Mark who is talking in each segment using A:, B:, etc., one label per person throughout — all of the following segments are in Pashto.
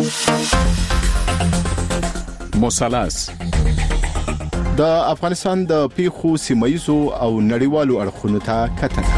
A: مثلث د افغانستان د پیښو سیمایزو او نړیوالو اړخونو ته کتنه.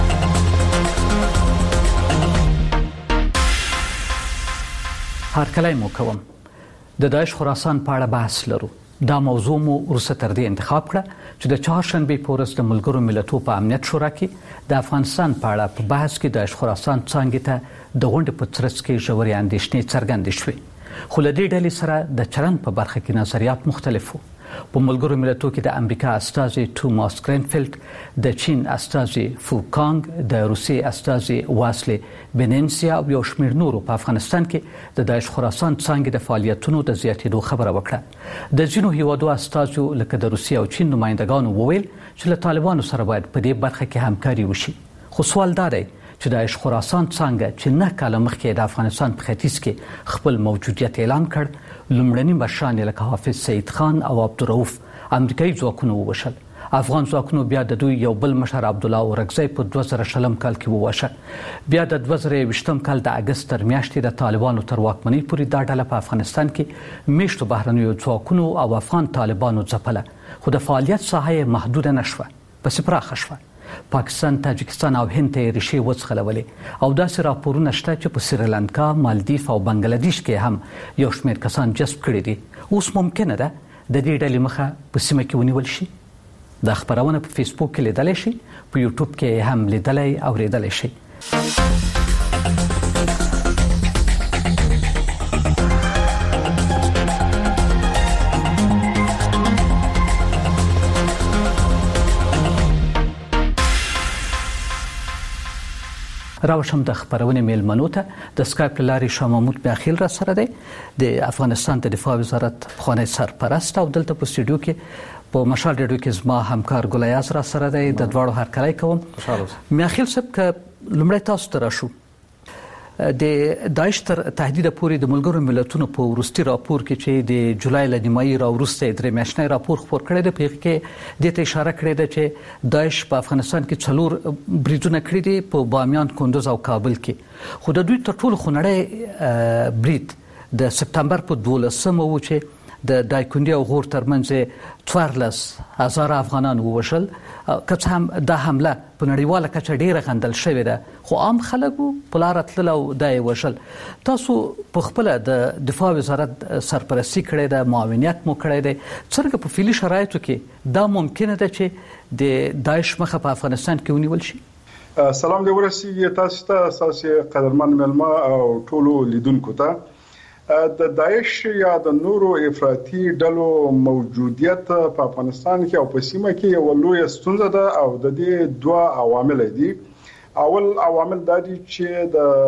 B: هرکلی مو کوم. د داعش خراسان په اړه بحث لرو. دا موضوع مو وروسته تر دې انتخاب کړه چې د چهارشنبې په ورځ د ملګرو ملتونو په امنیت شورا کې د افغانستان په اړه په بحث کې داعش خراسان څانګې ته د غونډې په ترڅ کې ژورې اندېښنې څرګندې شوې. خو له دې ډلې سره د چلند په برخه کې نظریات مختلف وو. په ملګرو ملتونو کې د امریکا استازي توماس گرینفیلد، د چین استازي فوکانګ، د روسیې استازي واسلی بنینسیا او یو شمېر نورو په افغانستان کې د داعش خراسان څانګې د فعالیتونو د زیاتېدو خبره وکړه. د ځینو هیوادو استازو لکه د روسیې او چین نمایندګانو وویل چې له طالبانو سره باید په دې برخه کې همکاري وشي. خو سوال دا دی چې داعش خراسان څنګه چې 9 کاله مخکې د افغانستان په ختیځ کې خپل موجودیت اعلان کړ، لومړني مشران لکه حافظ سید خان او عبدالرؤف امریکایي ځواکونو ووژل. افغان ځواکونو بیا د دوی یو بل مشر عبدالله اورکزی په 2000 کال کې ووژل. بیا د 2020 کال د اګست تر میاشتې د طالبانو تر واکمنۍ پورې دا ډله په افغانستان کې میشتو بهرنیو ځواکونو او افغان طالبانو ځپله، خو د فعالیت ساحه محدوده نشوه، پسې پراخه شوه. پاکستان، تاجکستان او هند ته ریښې وڅخلولې او داسې راپورونه شته چې په سریلانکا، مالدیف او بنگلادیش کې هم یو شمېر کسان جذب کړي دي. اوس ممکنه ده د دې ډلې مخه په سیمه کې ونیول شي. دا خبرونه په فیسبوک کې لیدلی شي، په یوټیوب کې هم لیدلی او اوریدلی شي. راوشم د خبرونه میلمنو ته د سکایپ لارې شاه محمود میاخیل را سره دی، د افغانستان د دفاع وزارت پخوانی سرپرست، او دلته په سټوډیو کې په مشال ریډیو کې زما همکار ګل ایاز را سره دی. د دواړو هرکلی کوم. میاخیل صاحب که لومړی تاسو ته راشو، د داعش تر تهدید پورې د ملګرو ملتونو په وروستي راپور کې چې د جولای له نیمایي راوروسته درې میاشتنی راپور خپور کړی دی، په هغې کې دې ته اشاره کړې ده چې داعش په افغانستان کې 4 بریدونه کړي دي په بامیان، کندوز او کابل کې. خو د دوی تر ټولو خونړی برید د سپتمبر په 12 و چې د دایکنډي او غور ترمنځ 14,000 افغانان ووژل. که څه هم دا حمله په نړیواله کچه ډیره غندل شوې ده، خو عام خلکو په لاره تلل او دا یې وژل. تاسو په خپله د دفاع وزارت سرپرستي کړې ده، معاونیت مو کړی دی. څرنګه په فعلي شرایطو کې دا ممکنه ده چې د داعش مخه په افغانستان کې ونیول شي؟
C: سلام دې ورسیږي تاسو ته، اساسي قدرمن ملما او ټولو لیدونکو ته. د داعش یا د نورو افراطي ډلو موجودیت په افغانستان کې او په سیمه کې یو لوی ستونزه ده، او د دې 2 عوامل دي. اول عوامل دا دي چې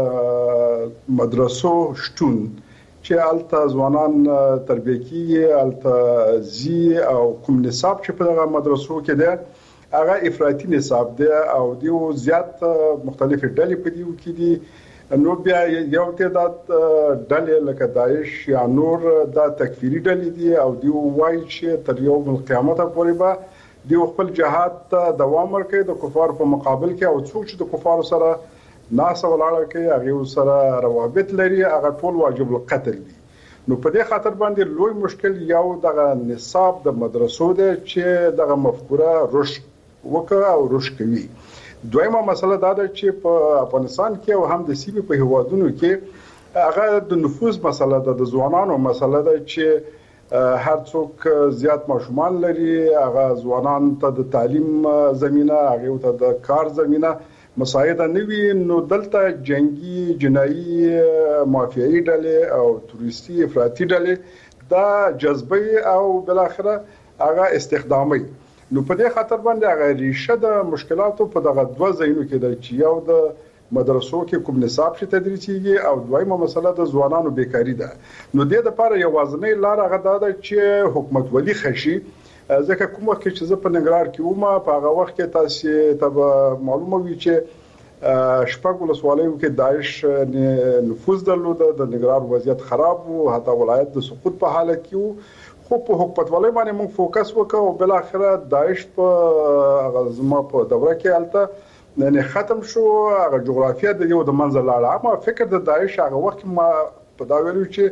C: د مدرسو شتون چې الته ځوانان تربیه کیږي، الته زی او کوم نصاب چې په دغه مدرسو کې ده هغه افراطي نصاب ده، او دیو زیات مختلف ډلې په دیو کې دي. نو بیا یو تعداد ډلې لکه داعش یا نور دا تکفیری ډلې دي، او دیو وایي چې تر یوم القیامت پورې به دیو خپل جهاد ته دوام ورکوي د کفار په مقابل کې، او څوک چې د کفار سره ناسه ولاړه کوي، هغه سره روابط لري، هغه ټول واجب القتل دي. نو په دې خاطر باندې لوی مشکل یو دغه نصاب د مدرسو ده چې دغه مفکوره رشد وکړي او رشد کوي. دویمه مسله دا ده چې په افغانستان کې او هم د سیمې په هیوادونو کې هغه د نفوذ مسله ده، د ځوانانو مسله ده چې هر څوک زیات ماشومان لري، هغه ځوانان ته د تعلیم زمينه، هغه ته د کار زمينه مساعده نه وي. نو دلته جنگي، جنایي، مافیایي ډلې او تروریستي افراطي ډلې دا جذبه او بل اخره هغه استخدامي. نو په دې خاطر باندې هغه ریشه د مشکلاتو په دغه 2 ځایونو کې ده چې یو د مدرسو کې کوم نصاب چې تدریسيږي، او دویمه مسله د ځوانانو بیکاری ده. نو د دې لپاره یوازینی لار هغه ده چې حکومت ولي خشي. ځکه کوم وخت چې زه په ننګرهار کې وم، په هغه وخت کې تاسو ته معلومه وي چې شپږ ولسوالیو کې داعش نفوذ درلود، د ننګرهار وضعیت خراب وو، حتی ولایت د سقوط په حالت کې وو. خو په حکومتولۍ باندې موږ فوکس وکړو، او بل اخره داعش په غزما په دوره کې الته نه ختم شو، هغه جغرافیه د یو د منځ لاړه. اما فکر د داعش هغه وخت ما په دا ویلو چې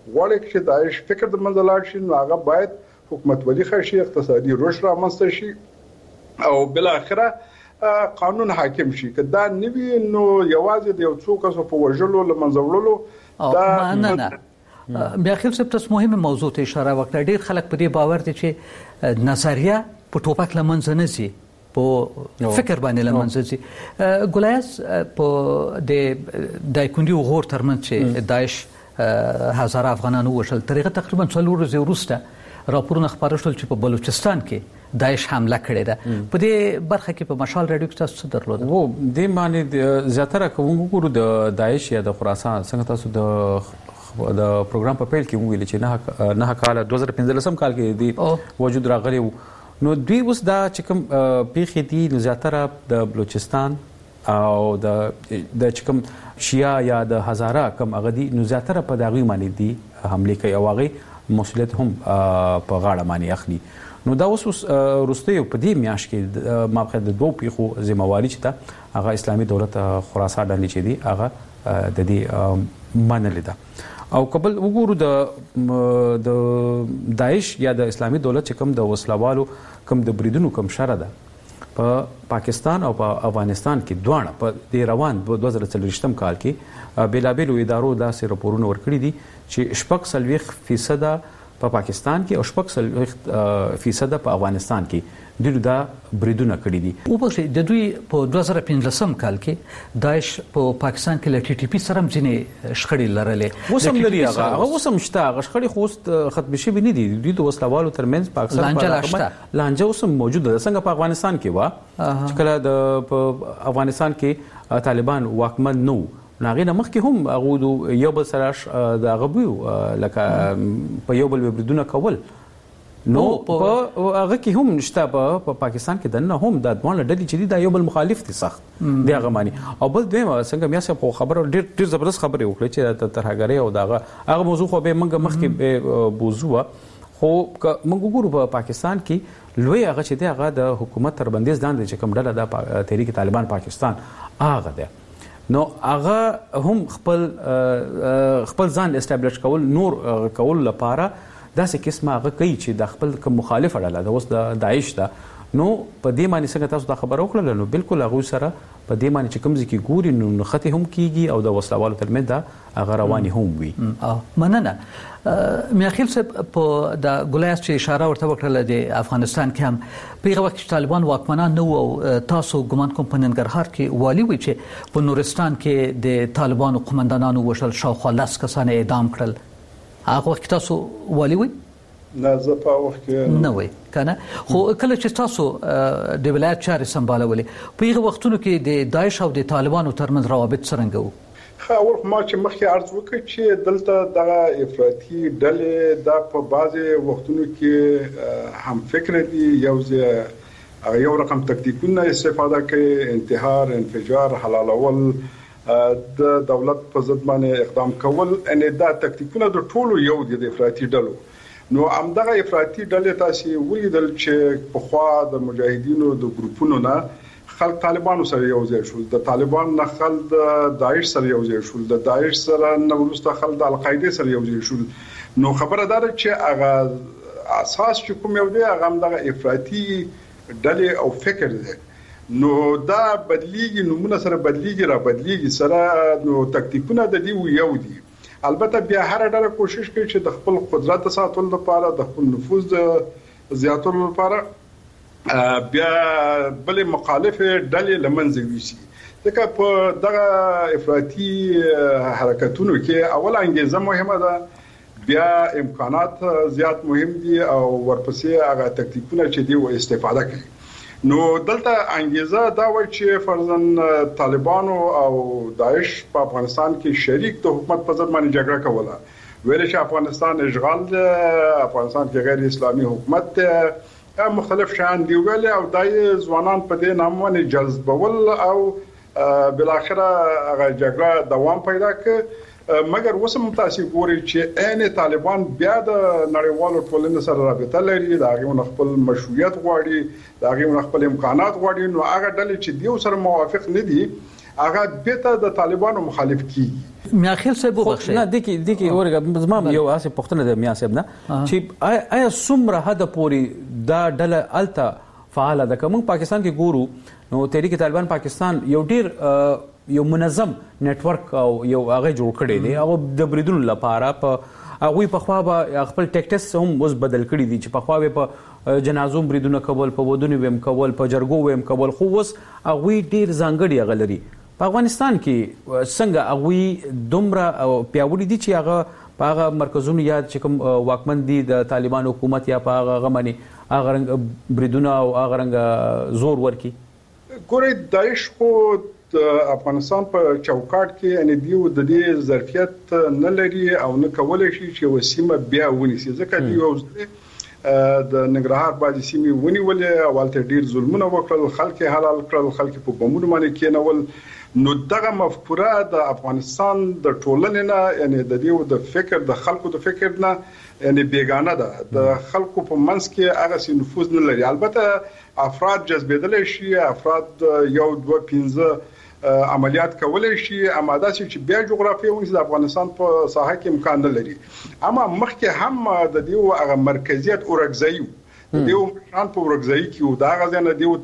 C: غواړي چې داعش فکر د منځ لاړ شي نو هغه باید حکومت ولي خشي اقتصادي رشد رامنځته شي او بل اخره قانون حاکم شي که دا نوی نو یوازې د یو څو کسو په وژلو لمنځوړلو
B: دا نه بیا خپل څه تاسو مهمه موضوع ته اشاره وکړه. ډیر خلک په دې باور دي چې نظریه په ټوپک لمنځ نه ځي په فکر باندې لمنځ ځي. ګولیاس په د دایکوندي غور ترمنځ چې داعش هزاره افغانانو وشل طریقه تقریبا 4 ورځې وروسته راپورونه خبرو شول چې په بلوچستان کې داعش حمله کړې ده. په دې برخه کې په مشال رادیو کې تاسو څه درلودل؟
D: وو د معنی زیاتره کوم ګورو د داعش یا د خراسان څنګه تاسو د پروګرام په پیل کې ویل چې نه کال 2015 کال کې دی وجود راغلی نو دوی اوس دا چې کوم پیښې دي نو زیاتره د بلوچستان او د چکم شیعه یا د هزاره کم اغدي نو زیاتره په داغي معنی دي حمله کوي او هغه مسؤلیت هم په غاړه معنی اخلي. نو دا اوس روسته په دې میاش کې مابخد د دوه پیخو ذمہواری چې هغه اسلامي دولت خراسان ډلې چې دي هغه د دې منل ده او قبل وګورو د داعش یا د اسلامي دولت چې کوم د وسلوالو کوم د بریدونو کوم شر ده په پاکستان او په افغانستان کې دوه په د روان 2023 کال کې بیلابیلو ادارو داسې راپورونه ورکړي دي چې 40% په پاکستان کې او 40% په افغانستان کې دوی دا بریدونه کړی دي.
B: او په د دوی په 2015 کال کې داعش په پاکستان کې ل ټي ټي پی سره ځینې شخړې لرلې.
D: وسم لري هغه وسم شته هغه شخړې خو ختم شي نه دي. دوی د وسلوالو ترمنځ پاکستان په لانجه اوسم موجوده ده څنګه په افغانستان کې وا چې کله د افغانستان کې طالبان واکمن نو ناغې نه مخکې هم هغه یو بل سره د غبیو لکه په یو بل بریدونه کول نو په هغه کې هم نشته په پاکستان کې دنه هم د ځوان ډلې چې دا یو بل مخالف دي سخت دی هغه معنی او بل دوی څنګه میا څه په خبره ډیر زبردست خبره وکړه چې ترهګری او هغه موضوع خو به موږ مخکې بوزو خو موږ ګورو په پاکستان کې لوی هغه چې دی هغه د حکومت تر بندیز لاندې چې کوم ډله د تحریک طالبان پاکستان هغه دی نو هغه هم خپل ځان استابلیش کول نور کول لپاره داسې قسمه هغه کوي چې د خپل کوم مخالف اړه ده اوس د داعش ده نو په دې معنی څنګه تاسو دا خبر وکړل نو بالکل هغه سره په دې معنی چې کوم ځکه ګوري نو خطي هم کیږي او د وسلوالو ترمنځ دا هغه رواني هم وي.
B: مننه میاخیل صاحب په د ګولیاس چې اشاره ورته وکړه د افغانستان کې هم په هغه وخت چې طالبان واکمنان نو او تاسو ګمان کوم په ننګرهار کې والی وي چې په نورستان کې د طالبانو قومندانانو وشل شاوخوا 10 کسان اعدام کړل هغه وخت تاسو والی وي
C: نه زه په وخت کې
B: نه وای کنه خو کله چې تاسو د ولایت چارې سمبالولې په هغه وختونو کې د داعش او د طالبانو ترمنځ روابط څنګه وو؟
C: خاور ما چې مخکې عرض وکړ چې دلته د افراطي ډلې د په بعضي وختونو کې هم فکر دي یو رقم تکتیکونه استفاده کوي انتحار انفجار حلالول د دولت په ضد باندې اقدام کول ان دا تکتیکونه د ټولو یو دي د افراطي ډلو نو همدغه افراطي ډلې تاسو ولیدل چې په خوا د مجاهدینو د ګروپونو نه خلک طالبانو سره یو ځای شول د طالبان نه خلک د داعش سره یو ځای شول د داعش سره نو ورسته خلک د القاعده سره یو ځای شول نو خبره ده چې هغه اساس چې کوم یو دی هغه دغه افراطي ډلې او فکر دی نو دا بدلیږي نمونه سره بدلیږي را بدلیږي سره نو تکتیکونه د دې یو دي البته بیا هر ډله کوشش کوي چې د خپل قدرت ساتلو لپاره د خپل نفوذ زیاتولو لپاره بیا بل مخالف ډلې لمنځه ویسي ځکه په دغه افراطي حرکتونو کې اول انګیزه مهمه ده بیا امکانات زیات مهم دي او ورپسې هغه تکتیکونه چې دی و استفاده کوي نو دلته انګیزه دا و چې فرضاً طالبانو او داعش په افغانستان کې شریک د حکومت په ضد باندې جګړه کوله ویل چې افغانستان اشغال افغانستان کې غیر اسلامي حکومت مختلف شان دی ویل او دای ځوانان په دې نام باندې جذبول او بل اخره هغه جګړه دوام پیدا کړ مګر وسم تاسو ګوري چې عین طالبان بیا د نړیوالو ټولنې سره رابطه لري دا غو خپل مشروعیت غواړي دا غو خپل امکانات غواړي نو هغه ډلې چې دیو سره موافق نه دي هغه بیت د طالبانو مخالف کیږي.
B: میاخیل صاحب وبخښه
D: نه دکی ورګه زما یو اسه پښتنه د میا صاحب نه چې آیا څومره حد پورې دا ډله الته فعال ده. کوم پاکستان کې ګورو نو تحریک طالبان پاکستان یو ډیر یو منظم نتورک او یو هغه جوړ کړی دی او د بریدونو لپاره په هغه په خوا به خپل ټیکټس هم اوس بدل کړی دي چې په خوا به په جنازو بریدونه کول په ودونو ويم کول په جرګو ويم کول خو اوس هغه ډیر ځانګړي غلري. په افغانستان کې څنګه هغه دومره پیاوړي دي چې هغه په هغه مرکزونو یاد چې کوم واکمن دي د طالبان حکومت یا په هغه غمني هغه رنګ بریدونه او هغه رنګ زور ورکی.
C: ګورئ داعش خو د افغانستان په چوکاټ کې ان دیو د دې ظرفیت نه لري او نه کولای شي چې وسیمه بیا ونیسي ځکه دی یو د ننګرهار باندې سیمه ونیولې او ولته ډیر ظلمونه وکړل خلک حلال کړل خلک په بمونو باندې کېنول. نو دغه مفکوره د افغانستان د ټولنې نه یعنی د دیو د فکر د خلکو د فکر نه یعنی بیگانه ده د خلکو په منځ کې هغه سي نفوذ نه لري. البته افراد جذبېدل شي افراد یو دوه 15 عملیات کولای شي اماده شي چې بیا جغرافیه ونیسي د افغانستان په ساحه کې امکان نه لري. اما مخکې هم د دیو هغه مرکزیت اورګزایو دیو شان په اورګزای کې دا غزنه دیو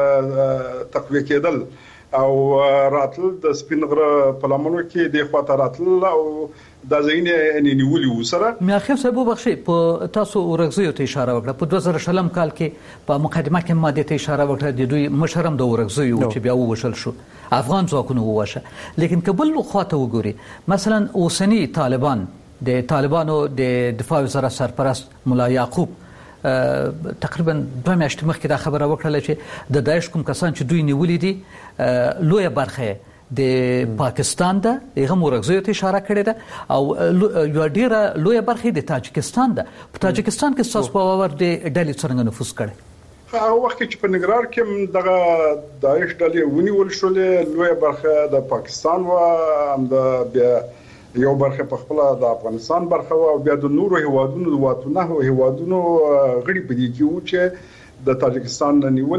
C: تقویه کېدل او راتل د سپینغره په لمنو کې د خواته راتل او د زینې نیولي وسره.
B: میاخیل صاحب وبخښئ په تاسو اورګزیو ته اشاره وکړه په 2000 کال کې په مقدمه کې ماده ته اشاره وکړه د دوی مشرم د اورګزیو چې بیا ووشل شو افغان ځواکونو ووشه. لیکن کبل خواته وګوري مثلا اوسنی طالبان د طالبانو د دفاع وزارت سرپرست مولا یعقوب تقریبا 2 میاشتې مخکې دا خبره وکړه چې د داعش کوم کسان چې دوی نیولې دي لویه برخه د پاکستان ده هغه مرغزیو ته اشاره کړې ده او یو ډیره لویه برخه د تاجکستان ده. په تاجکستان کې ساس په باور د ډلې څنګه نفوذ کړي؟
C: هغه وخت چې په ننګرهار کې دغه داعش ډلې ونیول شولې لویه برخه د پاکستان و هم د بیا یو برخه په خپل د افغانستان برخه او بیا د نورو هیوادونو واتونه هیوادونو غړي پدې کې و چې د تاجکستان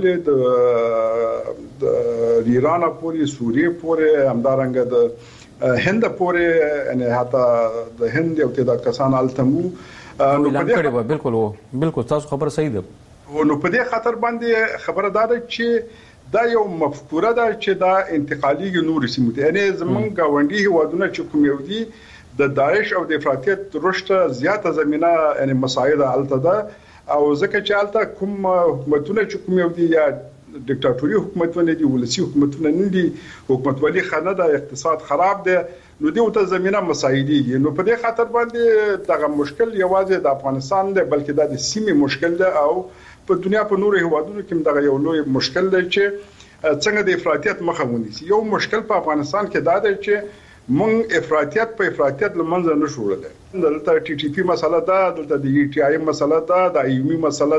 C: نیولې د ایران پورې سوریه پورې همدارنګه د هند پورې یعنی حتی د هند یو تعداد کسان التمو
D: نو په دې بالکل تاسو خبر صحیح ده.
C: نو په دې خاطر باندې خبره ده چې دا یو مفکوره ده چې دا انتقالي نور سیمه ده یعنی زمونږ غونډي هیوادونه چې کوم یو دي د داعش او د افراطیت رشد زیاته زمينه یعنی مساعده الته ده او ځکه چې الته کوم حکومتونه چې کوم یو دي یا دیکتاتوري حکومتونه دي ولسی حکومتونه نه دي حکومتولي خانه ده اقتصاد خراب ده نو دی ته زمينه مساعدي نو په دې خاطر باندې دغه مشکل یوازې د افغانستان ده بلکې د سیمې مشکل ده او په دنیا په نورو هیوادونو کې دغه یو لوی مشکل دی چې څنګه د افراطیت مخه ونیسي. یو مشکل په افغانستان کې دا دی چې مونږ افراطیت په افراطیت لمنځه نشو وړل. دلته ټي ټي پی مسله ده دلته د ای ټي آی مسله ده د ایومي مسله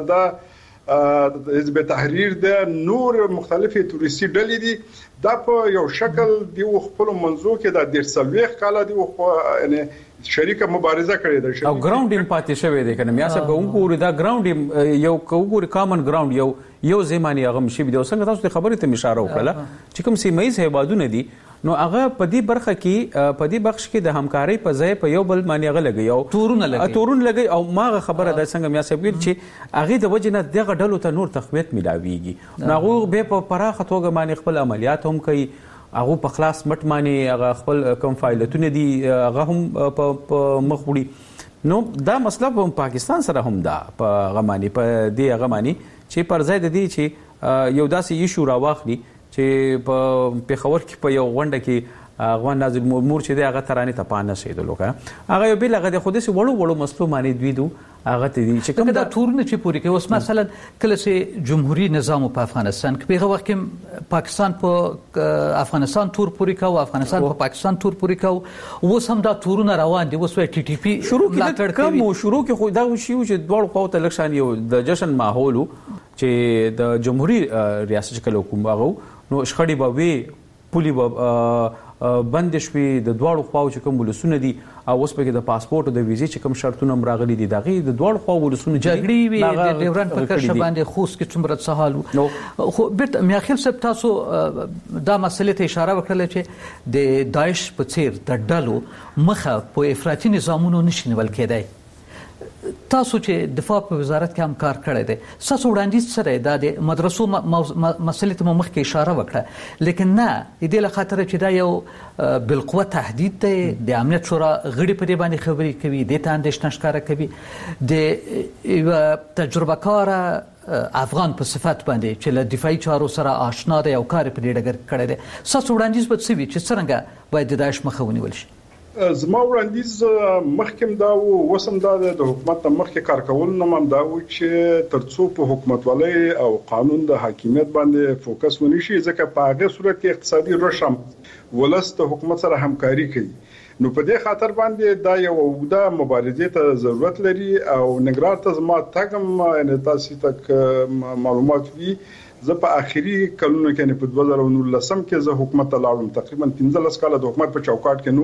C: ده د حزب تحریر ده نور مختلفه توريستي ډلې دي دا په یو شکل دی خپل منځو کې د 130 کال دی یعنی شریکه مبارزه کړې ده
D: او ګراوند پاتې شوی دی کنه میا صاحب وګوري دا ګراوند یو وګوري کامن ګراوند یو زمانی هغه مشي دی څنګه تاسو خبرې ته اشاره وکړه چې کوم سیمایي هیوادونه دي نو هغه په دې برخه کې په دې بخش کې د همکارۍ په ځای په یو بل باندې هغه لګي او تورون لګي او ماغه خبره ده څنګه میا صاحب چې هغه د وجنه دغه ډلو ته نور تقویت ملاويږي نو هغه به په پراخه توګه باندې خپل عملیات هم کوي هغه په خلاص مټ باندې هغه خپل کوم فایلټونه دي هغه هم په مخ وړي نو دا مسله په پاکستان سره هم ده په غمانی په دې غمانی چې پر ځای د دې چې یو داسې ایشو راواخلي چې په پیښور کې په یو غونډه کې افغان ناظر مور چې هغه ترانه ته پانه شیدل وکړه هغه یو بل هغه خو دې وړو مسلو باندې دوی دو هغه ته دي چې کوم دا
B: تورونه چې پوری کوي اوس مثلا کله چې جمهوریت نظام په افغانستان کې په وخت کې پاکستان په افغانستان تور پوری کوي افغانستان په پاکستان تور پوری کوي اوس هم دا تورونه روان دي اوس ټي ټي پی
D: شروع کې شروع کې خو دا شی چې دوه قوت الکشن یو د جشن ماحول چې د جمهوریت ریاست کله حکومت هغه نو شخړې به وي پولي بند شوي د دواړو خواو چې کوم ولسونه دي او اوس پکې د پاسپورت او د ویزې چې کوم شرطونه راغلي دي دغه د دواړو خواو ولسونه
B: جګړې وي د ډیورن په کرښه باندې خوست کې څومره څه حال خو بیرته میاخیل صاحب تاسو دا مسلې ته اشاره وکړه چې د داعش په څیر د ډلو مخه په افراطي نظامونو نشي نیول کېدای تاسو چې دفاع په وزارت کې هم کار کړی دی تاسو وړاندیز سره د مدرسو مسلې ته مخکې اشاره وکړه لیکن نه د دې لخاطر چې دا یو بالقوه تهدید دی د امنیت شورا غړي په دې باندې خبرې کوي د ته اندېښنه ښکاره کوي د تجربه کار افغان په صفت باندې چې له دفاعي چارو سره آشنا دی او کار په دې ډګر کړی دی تاسو وړاندیز به څه وي چې څنګه باید د داعش مخه ونیول شي
C: زما وړاندیز مخکم دا وسم دا د حکومت مخکې کار کول نه مم دا و چې ترڅو په حکومتولۍ او قانون د حاکمیت باندې فوکس ونشي ځکه په هغه صورت کې اقتصادي رشم ولست حکومت سره همکاري کوي نو په دې خاطر باندې دا یو اوږده مبارزې ته ضرورت لري او نګران ته زما تاګم ان تاسو تک معلومات وی زه په اخري کلونو کې په 2019 کې زه حکومت ته لاړم تقریبا 15 کال د حکومت په چوکاټ کې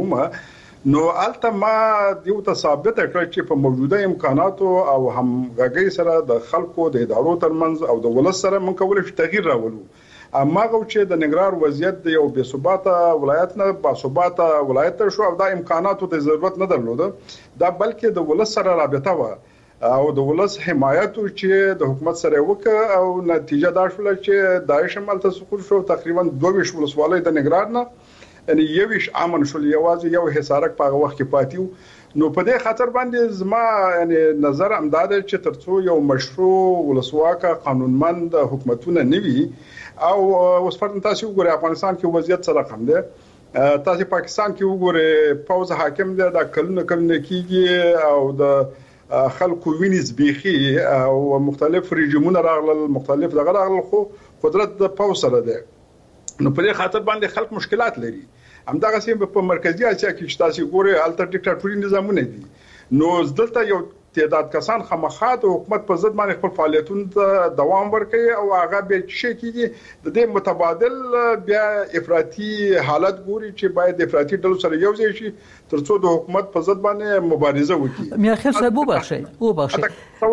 C: نو الته ما دیو ته ثابت کړ چې په موجوده امکاناتو او همغږي سره د خلکو د ادارو ترمنځ او د ولس سره مونږ کولای شو تغییر راولو اما غو چې د نګران وضعیت د یو بې ثباته ولایت نه با ثباته ولایت شو او د امکاناتو ته ضرورت نه درلوده دا بلکې د ولس سره رابطه و او د ولس حمایت چې د حکومت سره وکړه او نتیجه دا شول چې داعش عمل ته سقوط شو تقریبا 22 ولسوالۍ د نګران نه یعنی یوش امن شول یوازې یو حصارک په وخت کې پاتیو نو په دې خاطر باندې زما یعنی نظر امداد چې ترڅو یو مشروع ولسواکه قانونمند حکومتونه نوي او اوس فرض تاسو وګورئ افغانستان کې وضعیت سره رقم دی تاسو پاکستان کې وګورئ پوز حاکم دی دا کلونه کېږي او د خلکو وینز بيخي او مختلف رژیمونه راغلل مختلف دغه راغلل خو قدرت د پوز سره دی نو په دې خاطر باندې خلک مشکلات لري همدغه سیم په مرکزی اسیا کې چې تاسو ګورئ الټر ډیکټاتوري نظامونه دي نو دلته یو تعداد کسان خامخات حکومت په ضد باندې خپل فعالیتونو ته دوام ورکوي او هغه به شي کېږي د دې متبادل بیا افراطي حالت ګوري چې باید افراطي ډلو سره یو ځای شي ترڅو د حکومت په ضد باندې مبارزه وکړي
B: میاخیل صاحب وبخښئ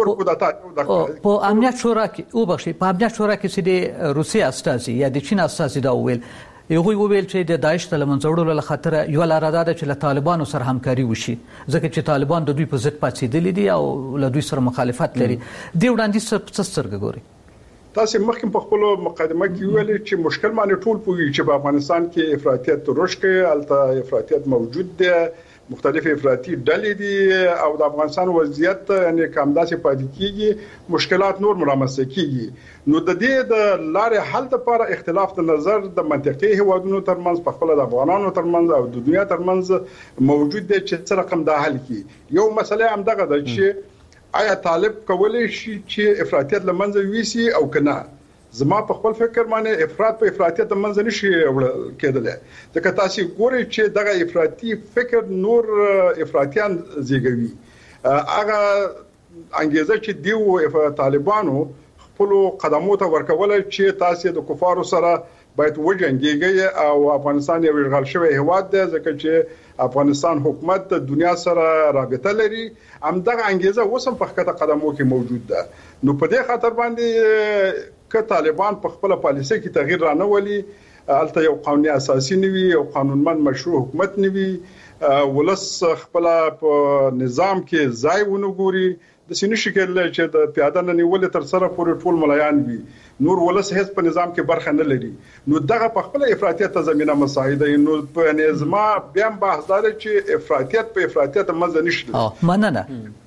B: په امنیت شورا کې په امنیت شورا کې چې د روسي استازي یا د چین استازي دا ویل یو ویل چې د داعش ته لمنځوړلو له خاطر یو لار ده چې له طالبانو سره همکاري وشي ځکه چې طالبان د دوی په ضد پاتېدلي دي او له دوی سره مخالفت لري د وړاندیز څه سترګې ګوري
C: تاسو مخکې په خپل مقدمه کې ویل چې مشکل باندې ټول پوهیږي چې په افغانستان کې افراطیت رشد کوي البته افراطیت موجود دی مختلف افراطي ډلې دي او د افغانستان وضعیت یعنی کمداسې پاتې کیږي مشکلات نور مرامسته کیږي نو د دې د لارې حل لپاره اختلاف د نظر د منطقي هوادونو ترمنځ په خپل د افغانانو ترمنځ او د دنیا ترمنځ موجود دی چې څه رقم د حل کی یو مسله هم دغه ده چې آیا طالب کولای شي چې افراطیت لمنځه ویسي او کنه زما په خپل فکر باندې افراط په افراطیت منځ نشي کېدل ځکه تاسو ګورئ چې دغه افراطي فکر نور افراطیان زیږوي هغه انګیزه چې دیو طالبانو خپل قدمو ته ورکول چې تاسو د کفارو سره باید وجنګيږي او افغانستان یو اشغال شوی هواد دی ځکه چې افغانستان حکومت د دنیا سره رابطه لري همدغه انګیزه وسم په خطه قدمو کې موجود ده نو په دې خاطر باندې که طالبان په خپل پالیسي کې تغییر رانولي البته یو قانوني اساسي نوي او قانونمند مشروع حکومت نوي ولس خپل په نظام کې ځای ونګوري د سینې شکل چې د پیاده نه نیول تر سره پورې ټول ملایان وي نور ولس هیڅ په نظام کې برخه نه لري نو دغه په خپل افراطیت ته زمينه مساعده نو په نظام بیا بحث دار چې افراطیت په افراطیت منځ نشته
B: مننه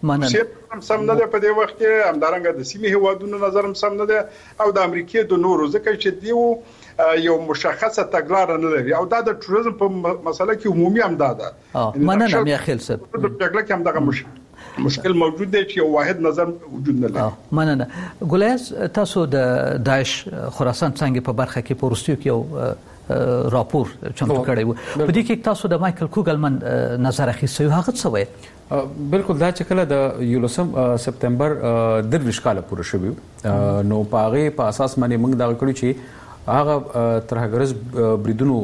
C: سم نه ده په دې وخت کې همدارنګه د سیمې هوادونو نظر هم سم نه ده او د امریکای د نورو ځکه چې دیو یو مشخصه تګلار نه لري او دا د ټوریزم په مسله کې عمومي هم ده
B: مننه میاخیل صاحب
C: د جګړه کې هم دغه مشکل موجود دی چې یو واحد نظر وجود نه لري
B: مننه ګلیاس تاسو د داعش خراسان څنګه په برخه کې پورستیو کې یو راپور چمتو کړی وو په دې کې تاسو د مایکل کوګلمن نظر اخیستی هغه څه وایي
D: بالکل دا چې کله د 11 سپتمبر 23 کال پوره شوی نو په هغه په اساس باندې موږ دا کړو چې هغه ترهګرز بریدونو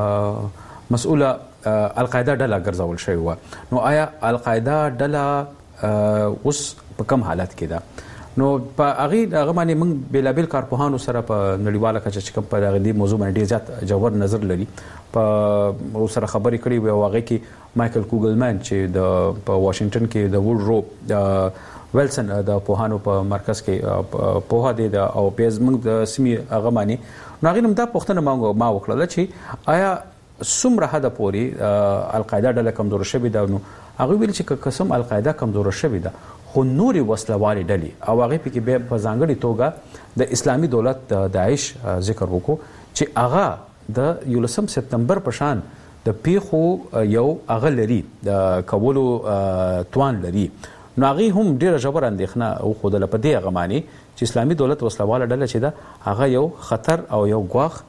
D: مسؤله القاعده ډله ګرځول شوی و. نو آیا القاعده ډله اوس په کوم حالت کې ده؟ نو په هغه باندې موږ بیلابل کارپوهانو سره په نړیواله کچه چې کوم په دغه موضوع باندې ډیر زیات جوړ نظر لري په سره خبرې کړې وي. هغه کې مایکل کوګلمن چې په واشنگټن کې د وډرو ویلسن د پوهانو په مرکز کې پوها دی او په زموږ د سیمې هغه باندې نو هغه نم دا پوښتنه ما وکړه چې آیا څومره حد پورې القاعده ډله کمزور شوې ده؟ نو هغه ویل چې قسم القاعده کمزور شوې ده خو نوري وسلوالې ډلې او هغه پکې به په ځانګړي توګه د اسلامي دولت د داعش ذکر وکړو چې هغه د 11 سپتمبر په شان د پیخو یو هغه لري د کولو توان لري. نو هغه هم ډیره ژور اندېښنه او خود له پدې هغه معنی چې اسلامي دولت وسلواله ډله چې ده هغه یو خطر او یو ګواخ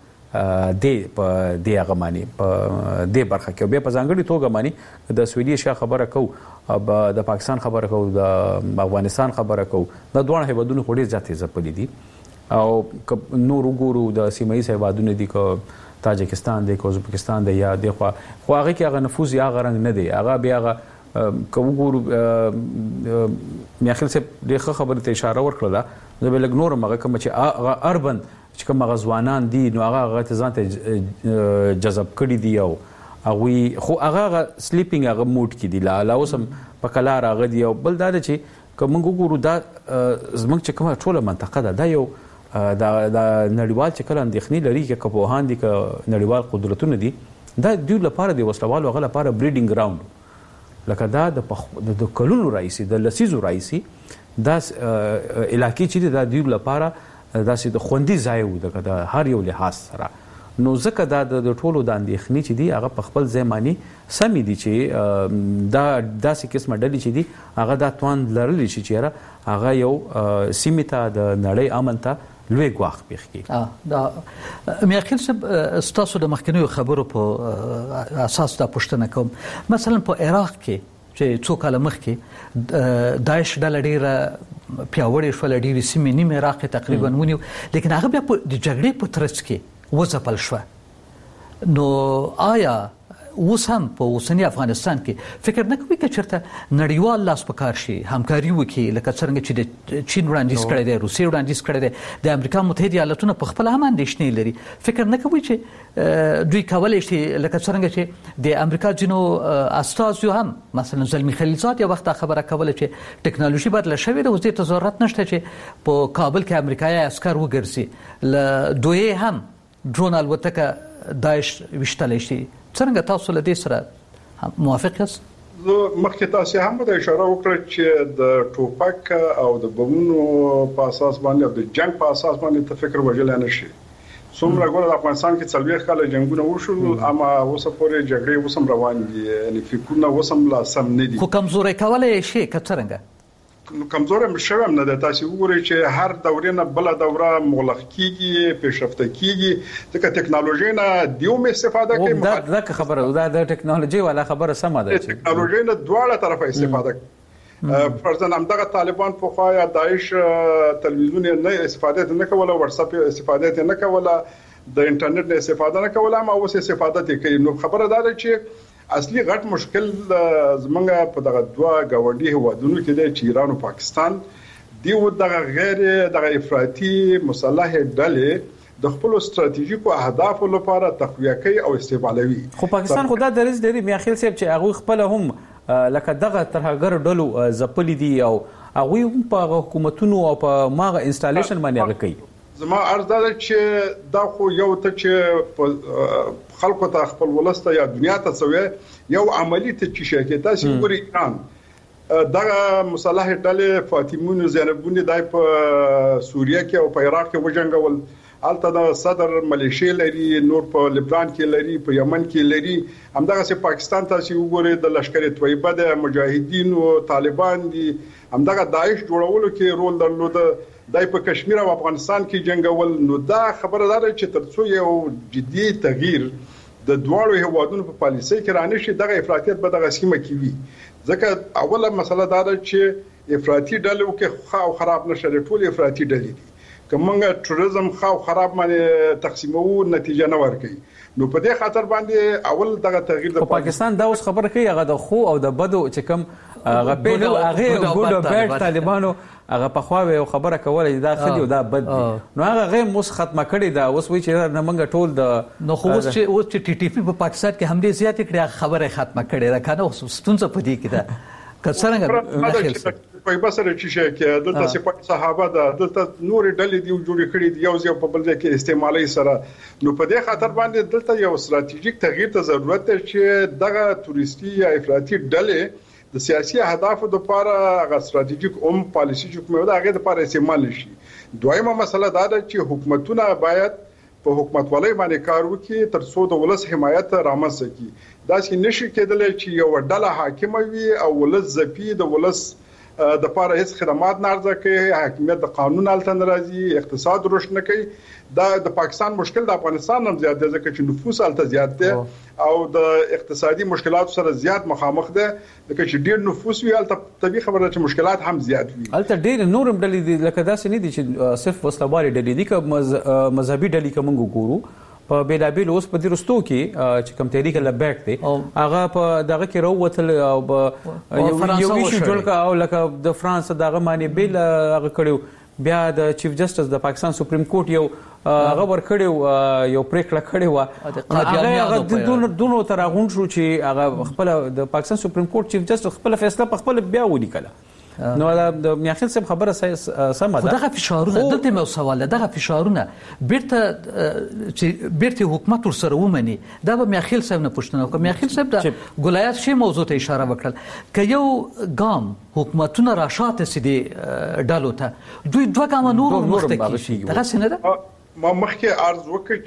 D: د هغه معنی په دې برخه کې به په ځانګړي توګه معنی د سویلي ایشیا خبره کو د پاکستان خبره کو د افغانستان خبره کو د دوه هیوادونو خوري ځاتې ځپلې دي او نور وګورو د سیمایي هیوادونو دي کو تاجکستان دی کو ازبکستان دی یا دی خو هغه کې هغه نفوذ یا هغه رنګ نه دی هغه بیا هغه کوګورو میاخل سے دغه خبره ته اشاره ورکړه زه به لګ نور مګه کوم چې هغه اربن چې کوم غزوانان دي نو هغه ځان ته جذب کړي دي او هغه خو هغه سلیپینګ هغه موډ کې دي لا اوسم په کلار هغه دی او بل دا چې کوم وګورو دا زمونږ چې کومه ټوله منطقه ده دا یو د نړیوال چې کله اندېښنې لري چې کپوهان دي ک نړیوال قدرتونه دي دا دوی لپاره دی وسلوال غل لپاره بریډینګ ګراوند لکه دا د کلونو رئیسي د لسیزو رئیسي دا علاقې چې دا دوی لپاره دا چې د خوندي ځای وو د هر یو لحاظ سره نو ځکه دا د ټولو د اندېښنې چې دي هغه په خپل ځای معنی سمې دي چې دا داسې قسمه ډلې چې دي هغه دا توان لرلی شي چې هغه یو سیمې ته د نړۍ امن ته لوی ګواښ پیښ کړي.
B: دا میاخیل صاحب ستاسو د مخکنیو خبرو په اساس دا پوښتنه کوم مثلا په عراق کې چې څو کال مخکې داعش ډله ډیره پیاوړې شو لډیرې سیمې نیمه عراق تقریبا ونیو لیکن هغه بیا د جګړې په ترڅ کې وځپل شو. نو آیا اوس هم په اوسنی افغانستان کې فکر نه کوي چې چرته نړیوال لاس په کار شي همکاري وکړي لکه څنګه چې د چین وړاندیز کړی دی روسیې وړاندیز کړی دی د امریکا متحده ایالاتونو په خپل هم اندېښنې لري فکر نه کوي چې دوی کولای شي لکه څنګه چې د امریکا جنو استازو هم مثلا زلمی خلیلزاد یو وخت خبره کوله چې ټکنالوژي بدله شوې ده اوس دې ته ضرورت نشته چې په کابل کې امریکایي عسكر وګرځي ل دوی هم ډرون الوتکه داعش وشتلی شي. څنګه تاسو له دې سره موافق یاست؟
C: زه مخکې تاسو هم د اشاره وکړه چې د ټوپک او د بمونو په اساس باندې او د جنگ په اساس باندې ته فکر وجل نه شي. څومره ګور د افغانستان کې څلوي خاله جنگونه وشول اما اوسه پورې جګړې وسم روان دي یعنی فکرونه وسم لا سم نه دي.
B: خو کمزوري کولای شي کڅرنګ
C: کمزور شوم نه د تاسو وګورئ چې هر دورې نه بل دوره مغلق کیږي پیشرفته کیږي ځکه ټکنالوژي نه دیوم استفاده کوي
D: دا خبره دا د ټکنالوژي ولا خبره سم ده
C: چې ټکنالوژي نه دواړه طرفه استفاده کوي. فرضاً همدغه طالبان په خوایا داعش تلویزیون نه استفاده نه کوله واتس اپ استفاده نه کوله د انټرنیټ نه استفاده نه کوله ما اوس استفاده کوي. نو خبره ده چې اصلي غټ مشکل زمونږ په دغه دوه گاونډي هوادونو کې دی چې ایران او پاکستان دی و دغه غیر دغه افراطي مسلح ډلې د خپل ستراتیژیکو اهداف لپاره تقویه کوي او استعمالوي.
D: خو پاکستان خو دا درز لري میاخیل صاحب چې هغه خپل هم لکه دغه ترهګر ډلو زپلې دي او هغه هم په حکومتونو او په ماغه انسټالیشن باندې هغه کوي.
C: زما عرض ده چې دا خو یو ته چې خلکو ته خپل ولسته یا دنیا ته سوي یو عملی ته چې شي کې تاسو ګورئ ایران دغه مصالح ډلې فاطمون زینبون دای په سوریه کې او په عراق کې وجنګول الته د صدر ملیشیا لري نور په لبنان کې لري په یمن کې لري همدغه سه پاکستان تاسو وګورئ د لشکر طیبه د مجاهدین او طالبان دي همدغه داعش جوړولو کې رول درلود دای په کشمیر او افغانستان کې جنگول. نو دا خبره ده چې ترڅو یو جدي تغییر د دواړو هیوادونو په پالیسۍ کې رانشي دغه افراطیت به دغه سیمه کې وي ځکه اوله مسله دا ده چې افراطي ډلې کې خو خراب نشي ټول افراطي ډلې دي کومه ټوریزم خو خراب باندې تقسیمو نتیجه نه ورکړي. نو په دې خاطر باندې اول دغه تغییر د
D: پاکستان دا اوس خبره کوي هغه د خو او د بدو چې کوم هغه پیلو هغه ګوډ بیٹ طالبانو هغه په خواوي او خبره کوله دا خدي او دا بد نو هغه غیر مس ختمه کړي دا اوس وی چې نه منګه ټول د
B: نو خو اوس چې ټي ټي پی په پاکستان کې حمله زیات کړي خبره ختمه کړي دا کنه اوس ستونزه پدې کې ده کڅرنګ
C: په بسره چې شي کې دلته سپاه صحابه ده دلته نور ډلې دی جوړې کړې دي یو په بل ځای کې استعمالي سره. نو په دې خاطر باندې دلته یو ستراتیژیک تغییر ته ضرورت ده چې دغه توريستي یا افراطي ډلې د سیاسي اهدافو لپاره هغه ستراتیژیک پالیسي چې کومه ده هغه لپاره استعمال نشي. دویمه مسله دا ده چې حکومتونه باید په حکومتولۍ باندې کار وکړي تر څو د ولس حمایت رامنځته کړي. دا چې نشي کېدلی چې یو ډله حاکم وي او ولس ځپي د ولس د پاره هیڅ خدمات نه ارزه کوي حاکمیت د قانون الته ناراضي اقتصاد رشد نه کوي. دا د پاکستان مشکل د افغانستان هم زیات دی ځکه چې نفوس الته زیات دی او د اقتصادي مشکلاتو سره زیات مخامخ دي لکه چې ډیر نفوس وي الته طبيعي خبره چې مشکلات هم زیات وي.
D: الته ډیر نورم ډلې دي لکه داسې نه دي چې صرف وسلوالي ډلې دي که مذهبي ډلې کوم ګورو په بیلابیل اوس په درستو کې چې کوم تحریک لبیک دی هغه په دغه کې راووتل او یو ویشو جوړ کا او لکه د فرانس دغه معنی بیل هغه کړو بیا د چیف جسټس د پاکستان سپریم کورټ یو هغه ور کړو یو پریکړه کړې و هغه دونو تر غون شو چې هغه خپل د پاکستان سپریم کورټ چیف جسټس خپل فیصله په خپل بیا ولیکله. نو د میاخیل صاحب خبره سمه ده.
B: دغه فشارونه دلته مو سوال دغه فشارونه بیرته حکومت ورسره ومني دا به میاخیل صاحب نه پوښتنه وکړه. میاخیل صاحب د ګولایات شی موضوع ته اشاره وکړه که یو ګام حکومتونه راشاته سي دي ډالو ته دوی دوه ګام نور مخته دغه څنګه ده.
C: ما مخکې عرض وکړ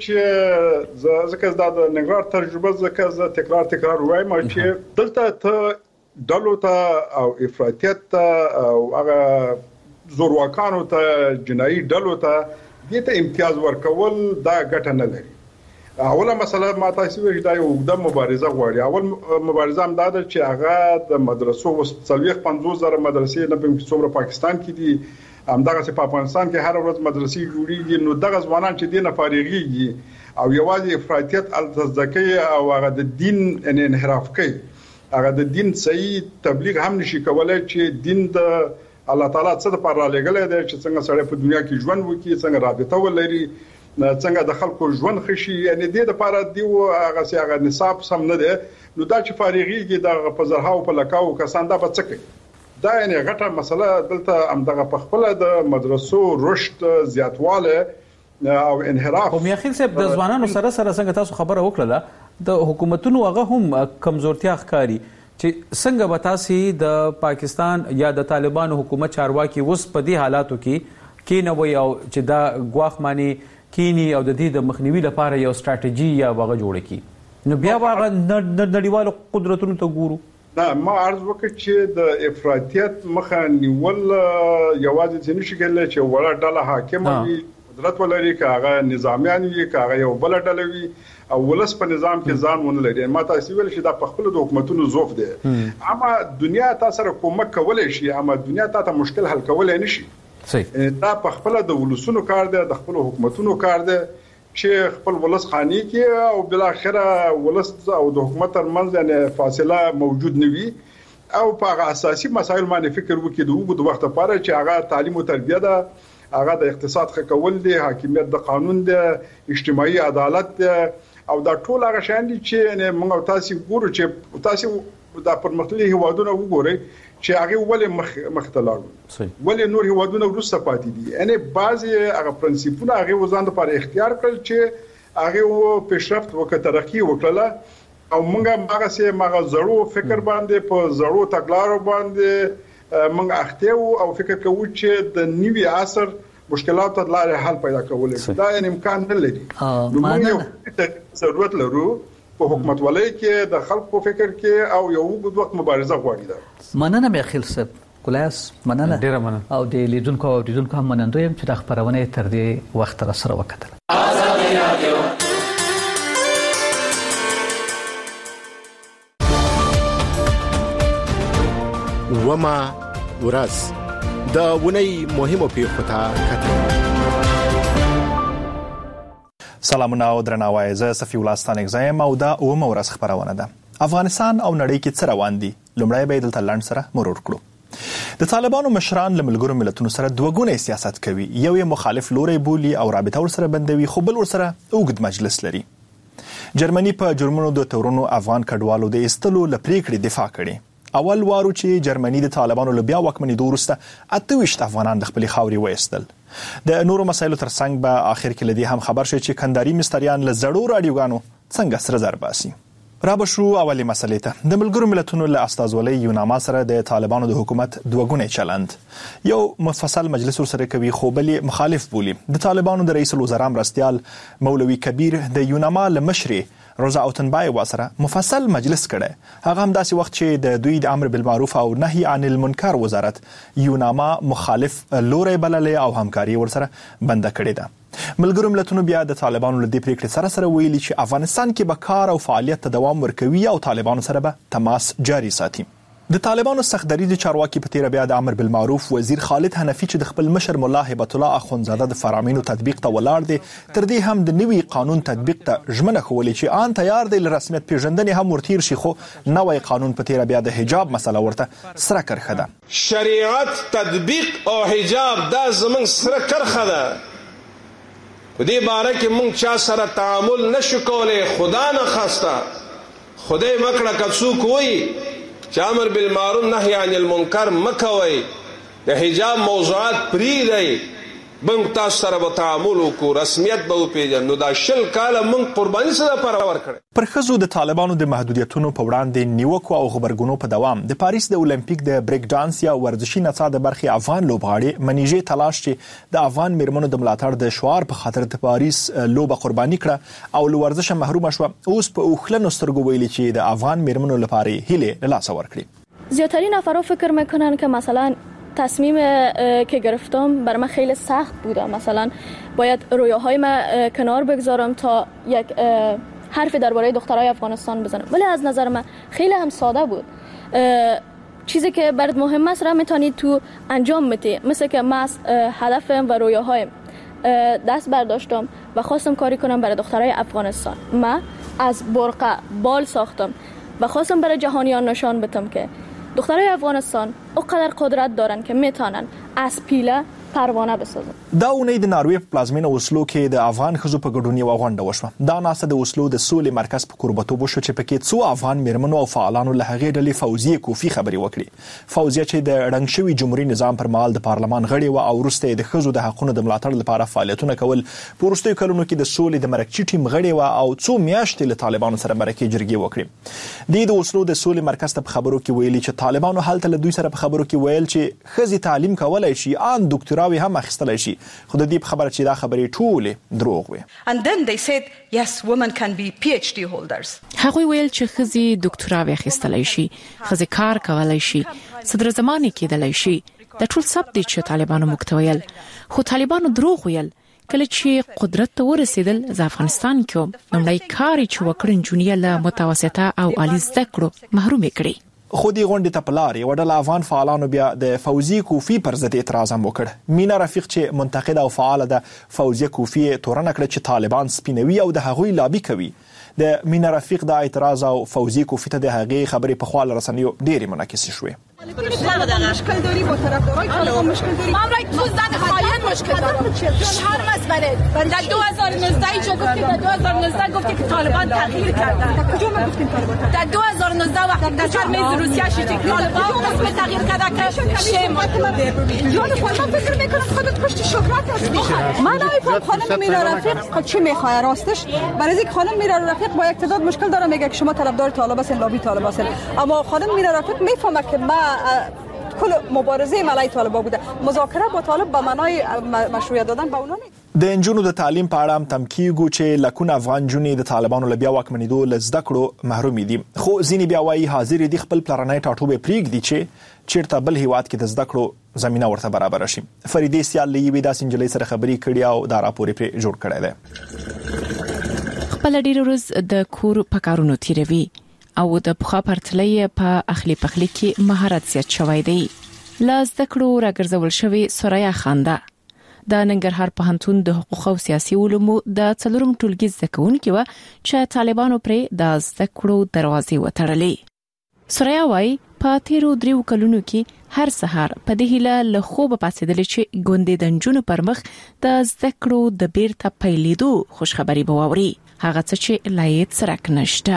C: چې ځکه دا د نګار تجربه ځکه تکرار وایم چې دلته ته ډلو ته او افراطیت ته او هغه زورواکانو ته جنایي ډلو ته دې ته امتیاز ورکول دا ګټه نه لري. اوله مسله ما تاسو ویل دا یو د مبارزه غواړي. اول مبارزه هم دا ده چې هغه د مدرسو 50,000 مدرسې نه په څومره پاکستان کې دي همدغه په افغانستان کې هر ورځ مدرسې جوړیږي نو دغه ځوانان چې دینه فارغيږي او یوازې افراطیت التزکیه او هغه د دین انحراف کوي هغه د دین صحیح تبلیغ هم نشي کولای چې دین د الله تعالی څخه پر را لګلې ده چې څنګه سړی په دنیا کې ژوند وکړي څنګه رابطه ولري څنګه د خلکو ژوند خشي یعنی د لپاره دی هغه سي هغه نصاب سم نه ده. نو دا چې فارغيږي د پزرهاو په لکاو کسان دا بچکه دا یعنی غټه مسله دلته هم دغه په خپل د مدرسو رشد زیاتواله او انحراف.
D: خو میاخیل صاحب د ځوانانو سره څنګه تاسو خبره وکړه د حکومتونو هغه هم کمزورتیا ښکاری چې څنګه به تاسو د پاکستان یا د طالبانو حکومت چارواکي اوس په دې حالاتو کې نه وي او چې دا غواخ معنی کینی او د دې د مخنیوي لپاره یو ستراتیژي یا وغه جوړ کی نو بیا هغه نړیوالو قدرتونو ته ګورو.
C: نه ما عرض وکړ چې د افراطیت مخه نیول یوازې چې نشي کېدل چې وړه ډله حاکم وي قدرت ولري که هغه نظامیان وي که هغه یو بل ډله وي او ولس په نظام کې ځان ونه لري. ما تاسو ویل چې دا په خپل د حکومتونو ضعف دی اما دنیا تاسو سره کومک کولای شي اما دنیا تاسو مشکل حل کولای نشي.
D: صحیح
C: دا په خپل د ولسونو کار دی د خپل حکومتونو کار دی چې خپل ولس خاني کې او بل اخره ولس او د حکومت ترمنځ یعنی فاصله موجود نه وي او په اساسي مسایل باندې فکر وکړي د وګړو وخت لپاره چې هغه تعلیم او تربیه ده هغه د اقتصاد ښه کول دي حاکمیت د قانون دی اجتماعي عدالت دی او دا ټول هغه شان دي چې موږ تاسو ګورو چې تاسو د پرمختللي هیوادونو وګورئ چې هغه ولې مختلفه ولې نور هیوادونه ورسته پاتې دي یعنی بعضي هغه پرنسپونه هغه وزن لپاره اختیار کړل چې هغه پیشرفت وکړه ترقی وکړه او موږ هغه سه مغه زړو فکر باندې په زړو تګلارو باندې موږ اخته او فکر کوو چې د نیوي عصر مشکلات ته لارې حل پیدا کولای دا یعنی امکان نه لري. نو موږ ضرورت لرو په حکومت ولای کې د خلکو فکر کې او یو وګړو وخت مبارزه غواړي. دا
B: مننه میاخیل صاحب کلاس مننه
D: ډیره مننه
B: او د لیدونکو هم مننه یم چې د خبرونه تر دې وخت را سره وکړه.
E: آزادي رادیو
A: وما ورځ د ونی مهمو پیښو ته کتل.
E: سلامونه او درناوی، زه صفي الله ستانک زایم او دا اومه ورځ خبرونه ده. افغانستان او نړۍ کې څه روان دي؟ لومړی به دلته لاند سره مرور کړو. د طالبانو مشران له ملګرو ملتونو سره دوه سیاست کوي. یو یې مخالف لوري بولي او رابطه ورسره بندوي، خو بل ورسره اوږد مجلس لري. جرمني په جرمونو د تورونو افغان کډوالو د ایستلو لپریکړې دفاع کړي. اول وارو چې جرمني د طالبانو له بیا واکمنۍ وروسته 28 افغانان د خپل خاوري وایستل. د نورو مسایلو ترڅنګ به اخر کې لدی هم خبر شي چې کنداري مستریان له زړو رادیوګانو څنګه سره زر باسي. را به شو اولي مسلې ته. د ملګرو ملتونو له استازولۍ یوناما سره د طالبانو د حکومت دوه چلند. یو مفصل مجلس سره کوي خو بل مخالف بولي. د طالبانو د رئیس الوزرا مرستيال مولوي کبیر د یوناما له مشري روزا اوتنبای واسره مفصل مجلس کړي. هغه هم داسې وخت چې د دوی د امر بالمعروف او نهي عن المنکر وزارت یوناما مخالف لوري بللې او همکاري ورسره بنده کړې ده. ملګرو ملتونو بیا د طالبانو له دې پریکړې سره ویلي چې افغانستان کې به کار او فعالیت ته دوام ورکوي او طالبانو سره به تماس جاري ساتي. د طالبانو سخت دریځ چارواکي په تیر بیا د امر بالمعروف وزیر خالد حنفي چې د خپل مشر مولا هبت الله اخونزاده د فرامینو تطبیق ته ولاړ دي، تر دې هم د نوي قانون تطبیق ته ژمنه کولې چې آن تیار دی ل رسمیت پیژندنې هم ورتیر شي، خو نوی قانون په تیر بیا د حجاب مسله ورته سره کرخه ده.
F: شریعت تطبیق او حجاب دا زمون سره کرخه ده. په دې باره کې مونږ چا سره تعامل نشو کولای، خدا نه خواسته خدای مکړه کڅوک وي چې امر بالمعروف نهي عن المنکر مکوي، د حجاب موضوعات پری دی، بنګ تاسو سره به تعامل وکړو، رسمیت به وپیژنو. دا شل کاله مونږ قرباني سره پرور کړ.
E: پر ښځو د طالبانو د محدودیتونو په وړاندې نیوکو او خبرګونو په دوام د پاریس د اولمپیک د بریک ډانس یا ورزشي نڅا د برخي افغان لوبغاړي منیجه تلاش چې د افغان میرمنو د ملاتړ د شعار په خاطر د پاریس لوبه قرباني کړه او له ورزشه محروم شو. اوس په اوخلنو سترګو ویلي چې د افغان میرمنو لپاره هیله لاس ورکړي.
G: زیاترین نفرها فکر میکنن که مثلا تصمیم که گرفتم بر من خیلی سخت بوده، مثلا باید رویاهای من کنار بگذارم تا یک حرف درباره دخترای افغانستان بزنم، ولی از نظر من خیلی هم ساده بود. چیزی که برات مهم است را میتونید تو انجام بدی، مثل که من هدفم و رویاهایم دست برداشتم و خواستم کاری کنم برای دخترای افغانستان. من از برقه بال ساختم و خواستم برای جهانیان نشان بدم که دخترای افغانستان اونقدر قدرت دارن که میتونن از پیله پروانه بسازن.
E: دا اونۍ د ناروې په پلازمینه اوسلو کې د افغان ښځو په ګډون یوه غونډه وشوه. دا ناسته د اوسلو د سولې مرکز په کوربتوب وشو چې پکې څو افغان میرمنو او فعالانو له هغې ډلې فوزیه کوفي خبرې وکړي. فوزیه چې د ړنګ شوي جمهوریت نظام پر مهال د پارلمان غړې وه او وروسته یې د ښځو د حقونو د ملاتړ لپاره فعالیتونه کول. په وروستیو کلونو کې د سولې د مرکزي ټیم غړې وه او څو میاشتې له طالبانو سره مرکې جرګې وکړې. د اوسلو د سولې مرکز ته په خبرو کې ویلي چې طالبانو هلته له دوی سره په خبرو کې ویل چې ښځې تعلیم کولی شي، ان ډاکټراوې هم اخیستلی شي، خو د دې خبره چې دا خبرې ټولې دروغ وي.
H: And then they said yes, women can be PhD holders.
I: هغوی ویل چې ښځې ډاکټراوې اخیستلی شي، ښځې کار کولی شي، صدر زمانې کېدلی شي. دا ټول ثبت دي چې طالبانو موږ ته ویل، خو طالبانو دروغ ویل. کله چې قدرت ته ورسېدل زه افغانستان کې لومړی کار چې وکړ نجونې له متوسطه او عالي زده کړو محرومې کړې.
E: خو دې غونډې ته په لار یوه ډله افغان فعالانو بیا د فوزیه کوفي پر ضد اعتراض هم وکړ. مینا رفیق چې منتقد او فعاله ده، فوزیه کوفي تورنه کړه چې طالبان سپینوي او د هغوی لابي کوي. د مینا رفیق د اعتراض او فوزیه کوفي ته د هغې خبرې په خوا له رسنیو ډېرې منعکسې شوې.
J: مشکل داری با طرفدارای طالبان مشکل داری. من رای تو زن خاین مشکل دارم. هر مسئله. در 2019 جو گفتی در 2019 گفتی که طالبان تغییر کردن. کجا ما گفتیم طالبان؟ در 2019 وقتی در چرمیز روسیه شدی طالبان رسمی تغییر کردن که شیم. جان خودم فکر میکنم خودت پشت شهرت هستی. من نمیفهم خانم مینا رفیق چی میخواد راستش. برای اینکه خانم مینا رفیق با اقتدار مشکل داره، میگه که شما طرفدار طالب هستین، لابی طالب هستین. اما خانم مینا رفیق میفهمه که ما کل مبارزه علیه طالبان بوده، مذاکره با طالب به معنای مشروعیت دادن به اونها نیست.
E: د انجونو د تعلیم په اړه هم تم کیږو چې لکونه افغان جونې د طالبانو له بیا واکمنېدو له زده کړو محروم دي، خو ځینې بیا وایي حاضر دي خپل پلرنی ټاټوبې پرېږدي چې چیرته بل هیواد کې د زده کړو زمینه ورته برابر شي. فریدې سیال له یوې داسې نجلۍ سره خبرې کړې او دا راپور یې پرې جوړ کړی دی.
I: خپل ډېر ورځ د کور په کارونو تیروي او د پخوا پرتلې په اخلي پخلي کې مهارت زیات شوی دی. لا زده کړو راګرځول شوی سوریا خانده د ننګرهار پوهنتون د حقوق او سیاسي علومو د څلورم ټولګي زده کوونکې و چې طالبانو پرې د زده کړو دروازې وتړلې. سوریا وايي په تیرو 3 کلونو کې هر سهار په دې هیله له خوبه پاتېدل چې ګوندې د نجونو پر مخ د زده کړو د بیرته پیلېدو خوشخبری به واوري، هغه څه چې لایق سرک نشته.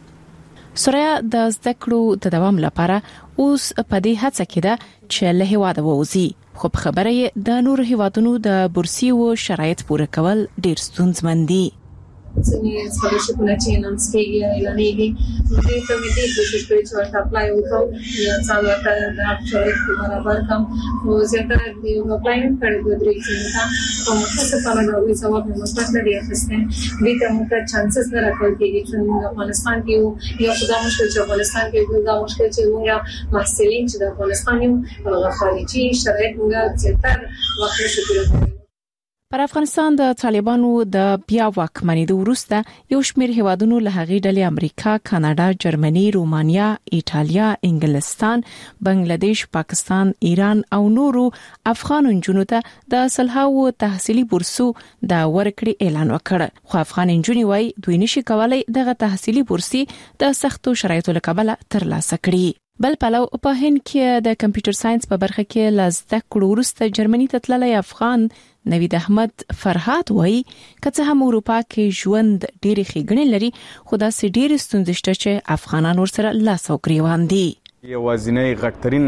I: سوریا د زده کړو د دوام لپاره اوس په دې هڅه کې ده چې له هیواده ووځي، خو په خبره یې د نورو هیوادونو د بورسي او شرایط پوره کول ډیر ستونزمن دي.
K: ځینې سکالرشپونه چې اناونس کېږي اعلانېږي دوی ته مې دې کوشش کړې چې ورته اپلای وکړو یا څنګه ورته د شرایطو برابر کړم. خو زیاتره د اپلای هم کړی 2-3 ځله خو متاسفانه د هغوی ځواب مې مثبت نه دی اخیستی. دوی ته موږ ته چانسز نه راکول کېږي چې موږ افغانستان کې یو یا خو دا مشکل چې افغانستان کې دا مشکل چې موږ محصلین چې د افغانستان یو هغه خارجي شرایط موږ زیاتره وخت نشو کولی.
I: پر افغانستان د طالبانو د بیا واکمنېدو وروسته یو شمېر هیوادونو له هغې ډلې امریکا، کاناډا، جرمني، رومانیا، ایټالیا، انګلستان، بنگلاديش، پاکستان، ایران او نورو افغان نجونو ته د سلهاو تحصیلي بورسو د ورکړې اعلان وکړ. خو افغان نجونې وايي دوی نشي کولای دغه تحصیلي بورسي د سختو شرایطو لکبله ترلاسه کړي. بل پلو په هند کې د کمپیوټر ساينس په برخه کې لزده کړو وروسته جرمني ته تللی افغان نوید احمد فرهاد وایي کله هم اروپا کې ژوند ډېری ښېګڼې لري، خو دا سې ډېر ستونزې شته چې افغانان ورسره لاس او ګریوان دي.
D: یوازینی غټترین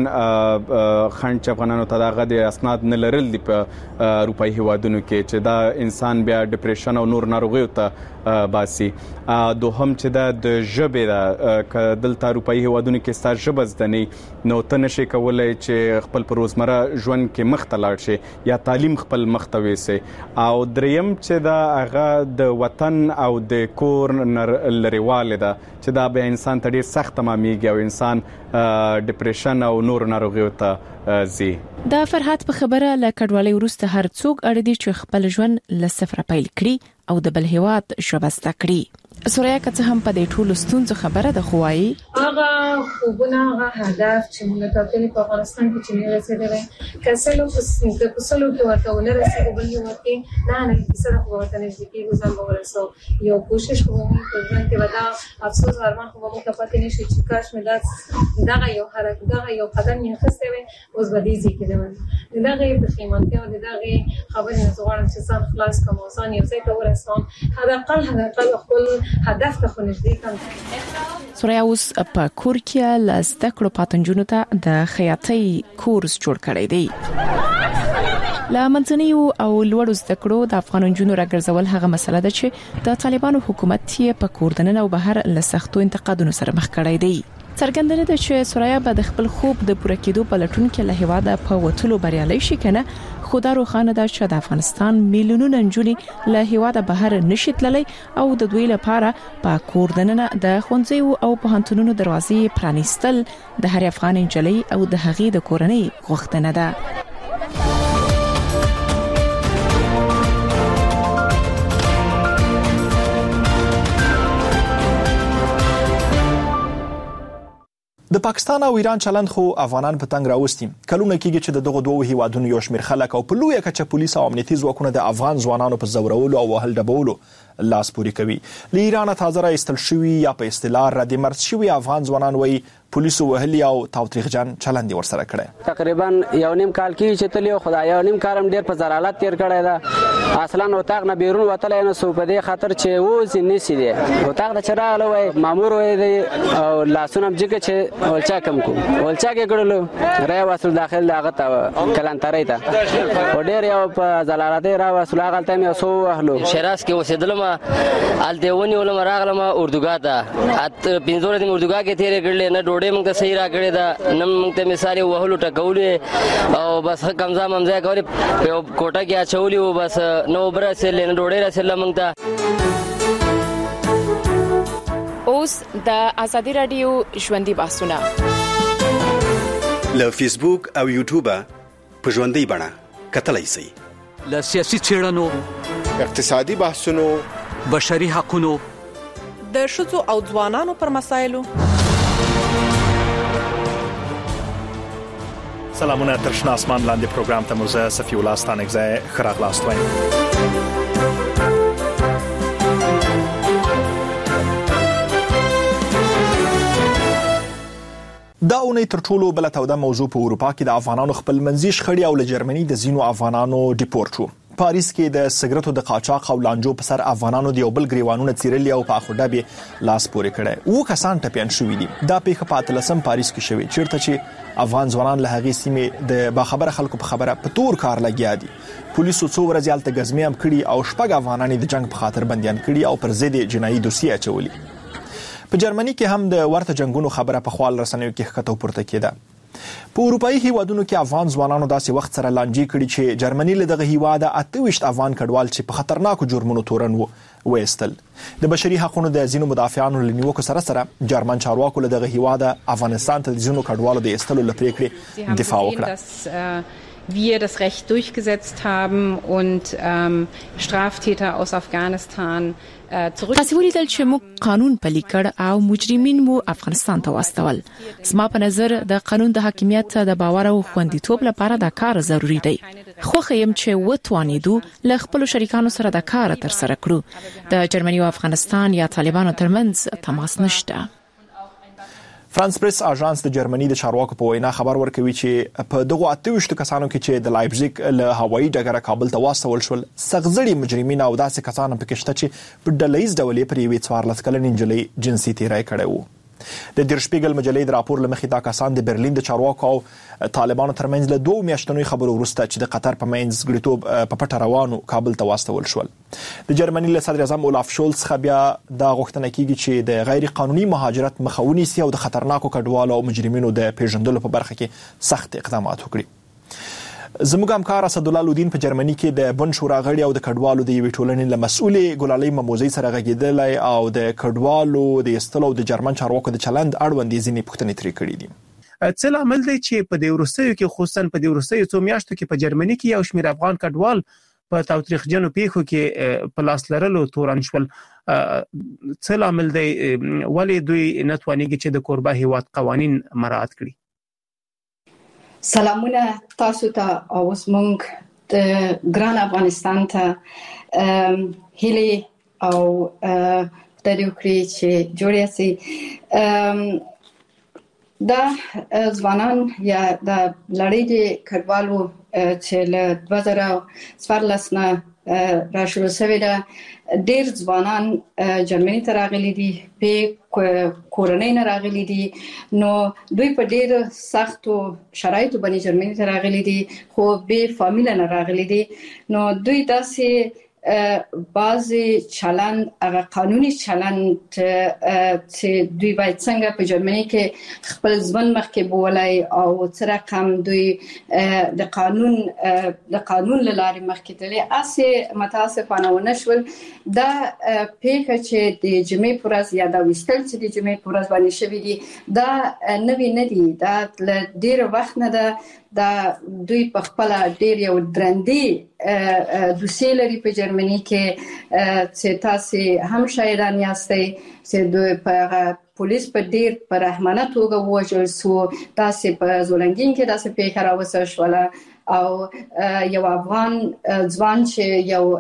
D: خنډ چې افغانانو ته دغه د اسناد نه لرل دي په اروپایي هیوادونو کې چې دا انسان بیا ډیپریشن او نور ناروغیو ته باسي. دوهم چې د ژبې دا که دلته اروپایي هیوادونو کې ستا ژبه زده نه نو ته نشي کولی چې خپل په روزمره ژوند کې مخ ته لاړ شي یا تعلیم خپل مخ ته ویسي. او دریم چې دا هغه د وطن او د کور لرېوالی ده چې دا به انسان ته ډېر سخت تمامیږي او انسان ډیپریشن او نور ناروغیو ته زی.
I: دا فرحت په خبره له کډوالۍ وروسته هر څوک اړ دي چې خپل ژوند له صفر پیل کړي او د بل هیواد ژبه زده کړي. سوریا که هم په دې ټولو ستونزو خبره ده، خو وايي
K: هغه خوبونه هغه هدف چې موږ ټاکلي په افغانستان کې چې نه رسېدلی کسلو په سلو کې ورته ونه رسېږي بل یو کې نه کیسه خو ورته نږدې کېږو ځان به ورسو یو کوشش کوو په ژوند کې ودا افسوس ارمان خو موږ ته پاتې نشي چې کاش مې دغه یو حرکت دغه یو قدم یې اخیستی وی اوس به دې ځای کې نه دغه پښیمانتیا او دغه خبرې نه غواړم چې ځان خلاص کړم او ځان یو ځای ته ورسوم حداقل خپل هدف ته خو نږدې کړم.
I: سوریا اوس په کور کې لزده کړو پاتنجونو ته د خیاطۍ کورس جوړ کړی دی. لا منځنیو او لوړو زده کړو د افغان نجونو راګرځول هغه مسله ده چې د طالبانو حکومت یې په کوردنن او بهر له سختو انتقادونو سره مخ کړی دی. څرګندونه ده چې سوریا به د خپل خوب د پوره کېدو په لټون کې له هیواده په وټلو بریالي شي کنه، خو دا روښانه ده چې د افغانستان میلیونونه نجونې له هیواده بهر نشي تللی او د دوی لپاره په کوردنن د ښوونځیو او پوهنتونونو دروازې پرانیستل د هر افغان نجلۍ او د هغې د کورنۍ غوښتنه ده.
E: د پاکستان او ایران چلند خو افغانان په تنګ راوستي. کلونه کېږي چې دغه دوه هیوادونو یو شمېر خلک او په لویه کچه پولیس او امنیتي ځواکونه د افغان ځوانانو په زورولو او وهل ډبولو لاس پوري کوي. له ایران تازه راایستل شوي یا په اصطلاح ردی مرد شوي افغان ځوانان وایي پولیسو وهلي او تاوتریخجن چلند ورسره کړی.
L: تقریبا یو نیم کال کې چې تل یو خدای یو نیم کال هم ډیر په زرالت تیر کړی دا اصلا وتاغ نه بیرون وتلای نه سو په دې خاطر چې و زینې سي دي وتاغ د چراغ وای مامور وای دی او لاسونه جګه چې ولچا کم کو ولچا کې کړلو را وصل داخل لاغه تا کلانتري تا او ډیر یو په زلالت را وصل غلطه مې سو اهلو
M: شراس کې وسیدلم ال دیونی ولم راغلم اردوګا ته ات پینځور دې اردوګا کې تیرې کړلې نه ډوډۍ موږ ته صحیح را کړې ده نن موږ ته مثال وهلو ټکولې او بس کمزا ممزه کوي په کوټه کې اچولې و بس نو برسل نه ډوډۍ رسل موږ ته.
I: اوس د ازادي رادیو ژوندۍ بحثونه
N: له فیسبوک او یوټیوب په ژوندۍ بڼه کتلای شئ.
B: له سیاسي چیرنو
A: اقتصادي بحثونو
B: بشري حقوقو
O: د شذو او ځوانانو پر مسایلو
E: سلامونه تر شنه اسمان لاندې پروګرام ته مو زه صفي الله ستانکزی خراغلاست وایم. دا اونۍ تر ټولو بل توده موضوع په اروپا کې د افغانانو خپل منځي شخړې او له جرمني د زینو افغانانو ډیپورټ شو. پاریس کې د سګرټو د قاچاق او لانجو په سر افغانانو د یو بل ګریوانونه چیرلي او په اخوډه لاس پورې کړي او کسان ټپيان شوې دي. دا پیښه په اتلسم پاریس کې شوې چیرته چې افغان ځوانان له هغې سیمې د باخبره خلکو په خبره په تور کار لګیا دي. پولیسو څو ورځې هلته ګزمې هم کړي او شپږ افغانان د جنگ په خاطر بنديان کړي او پر ضد جنایي دوسیه اچولي. په جرمني کې هم د ورته جنگونو خبره په خپل رسنیو کې ښکته پورته کېده. په اروپאי هیوادونو کې افغان ځوانانو داسې وخت سره لانجې کړي چې جرمني له دغه هیواده 28 افغان کډوال چې په خطرناکو جرمونو تورن وایستل. د بشري حقوقو د ځینو مدافعانو لنیوکو سره جرمن چارواکو له دغه هیواده افغانستان ته د ځینو کډوالو د ایستلو لپاره پریکړې دفاع وکړه.
P: wir das Recht durchgesetzt haben und Straftäter aus Afghanistan
I: تاسو ولیدل چې موږ قانون پلي کړ او مجرمین مو افغانستان ته واستول. زما په نظر د قانون د حاکمیت د باور او خوندیتوب لپاره دا کار ضروری دی. خو خیم چې وتوانیدو له خپل شریکانو سره د کار تر سره کړو. د جرمني او افغانستان یا طالبانو ترمنځ تماس نشته.
E: فرانس پریس اژانس د جرمني د چارواکو په وینا خبر ورکوي چې په دغه 28 کسانو کې چې د لایپزیګ له هوایي ډګره کابل ته واستول شول سغزړي مجرمین او داسې کسان په کې شته چې په ډلهیز ډول پر یوې 14 کلنې نجلۍ جنسي تیری کړی وو. د در شپیګل مجلې د راپور لمخې دا کسان د برلین د چارواکو او طالبانو ترمنځ له 2 میاشتنوي خبرو وروسته چې د قطر په منځ غړیتوب په پټه روانو کابل ته واستول شول. د جرمني له صدر اعظم اولاف شولز څخه بیا دا غوښتنه کیږي چې د غیر قانوني مهاجرت مخاوني سي او د خطرناکو کډوالو او مجرمینو د پیژندلو په برخه کې سخت اقدامات وکړي. زموږ همکار اسد الله لودین په جرمني کې د بن شورا غړي او د کډوالو د یوې ټولنې له مسؤلې ګلالۍ مموزي سره غږیدلی او د کډوالو د ایستلو د جرمن چارواکو د چلند اړوند ځینې پوښتنې ترې کړې دي.
Q: څه لامل دی چې په دې وروستیو کې خصوصا په دې وروستیو څو میاشتو کې په جرمني کې یو شمېر افغان کډوال په تاوتریخجنو پیښو کې په لاس لرلو تورن شول؟ څه لامل دی ولې دوی نه توانېږي چې د کوربه هیواد قوانین مراعات کړي؟
R: سلامونه تاسو ته او زمونږ د ګران افغانستان ته هیله او د دې وکړي چې جوړه سي دا ځوانان یا د لړۍ د کډوالو چې له 2014 نه راشلو شوی دا ډیر ځوانان جرمني ته راغلي دي په کورنۍ نه راغلي دي نو دوی په ډیر سختو شرایطو باندې جرمني ته راغلي دي خو به فامیل نه راغلي دي نو دوی داسې بعضی چلند هغه قانوني چلند چې دوی باید څنګه په جرمني کې خپل ځوان مخکې بولای او څه رقم دوی د قانون له لارې مخکې تللی اسې متاسفانه ونشول. دا پیښه چې د جمعې پر ورځ یا دا وستل چې د جمعې پر ورځ باندې شوی دي دا نوی نه دي. دا له ډیر وخت نه ده دا دوی په خپل ډیر یو درندې دوسیه لري په جرمني کې چې تاسو هم شاهدان یاستئ چې دوی په پولیس په ډیر په رحمانه توګه وژل شو. تاسو په زولنګین کې تاسو پیښه راوسه شوله او یو افغان ځوان چې یو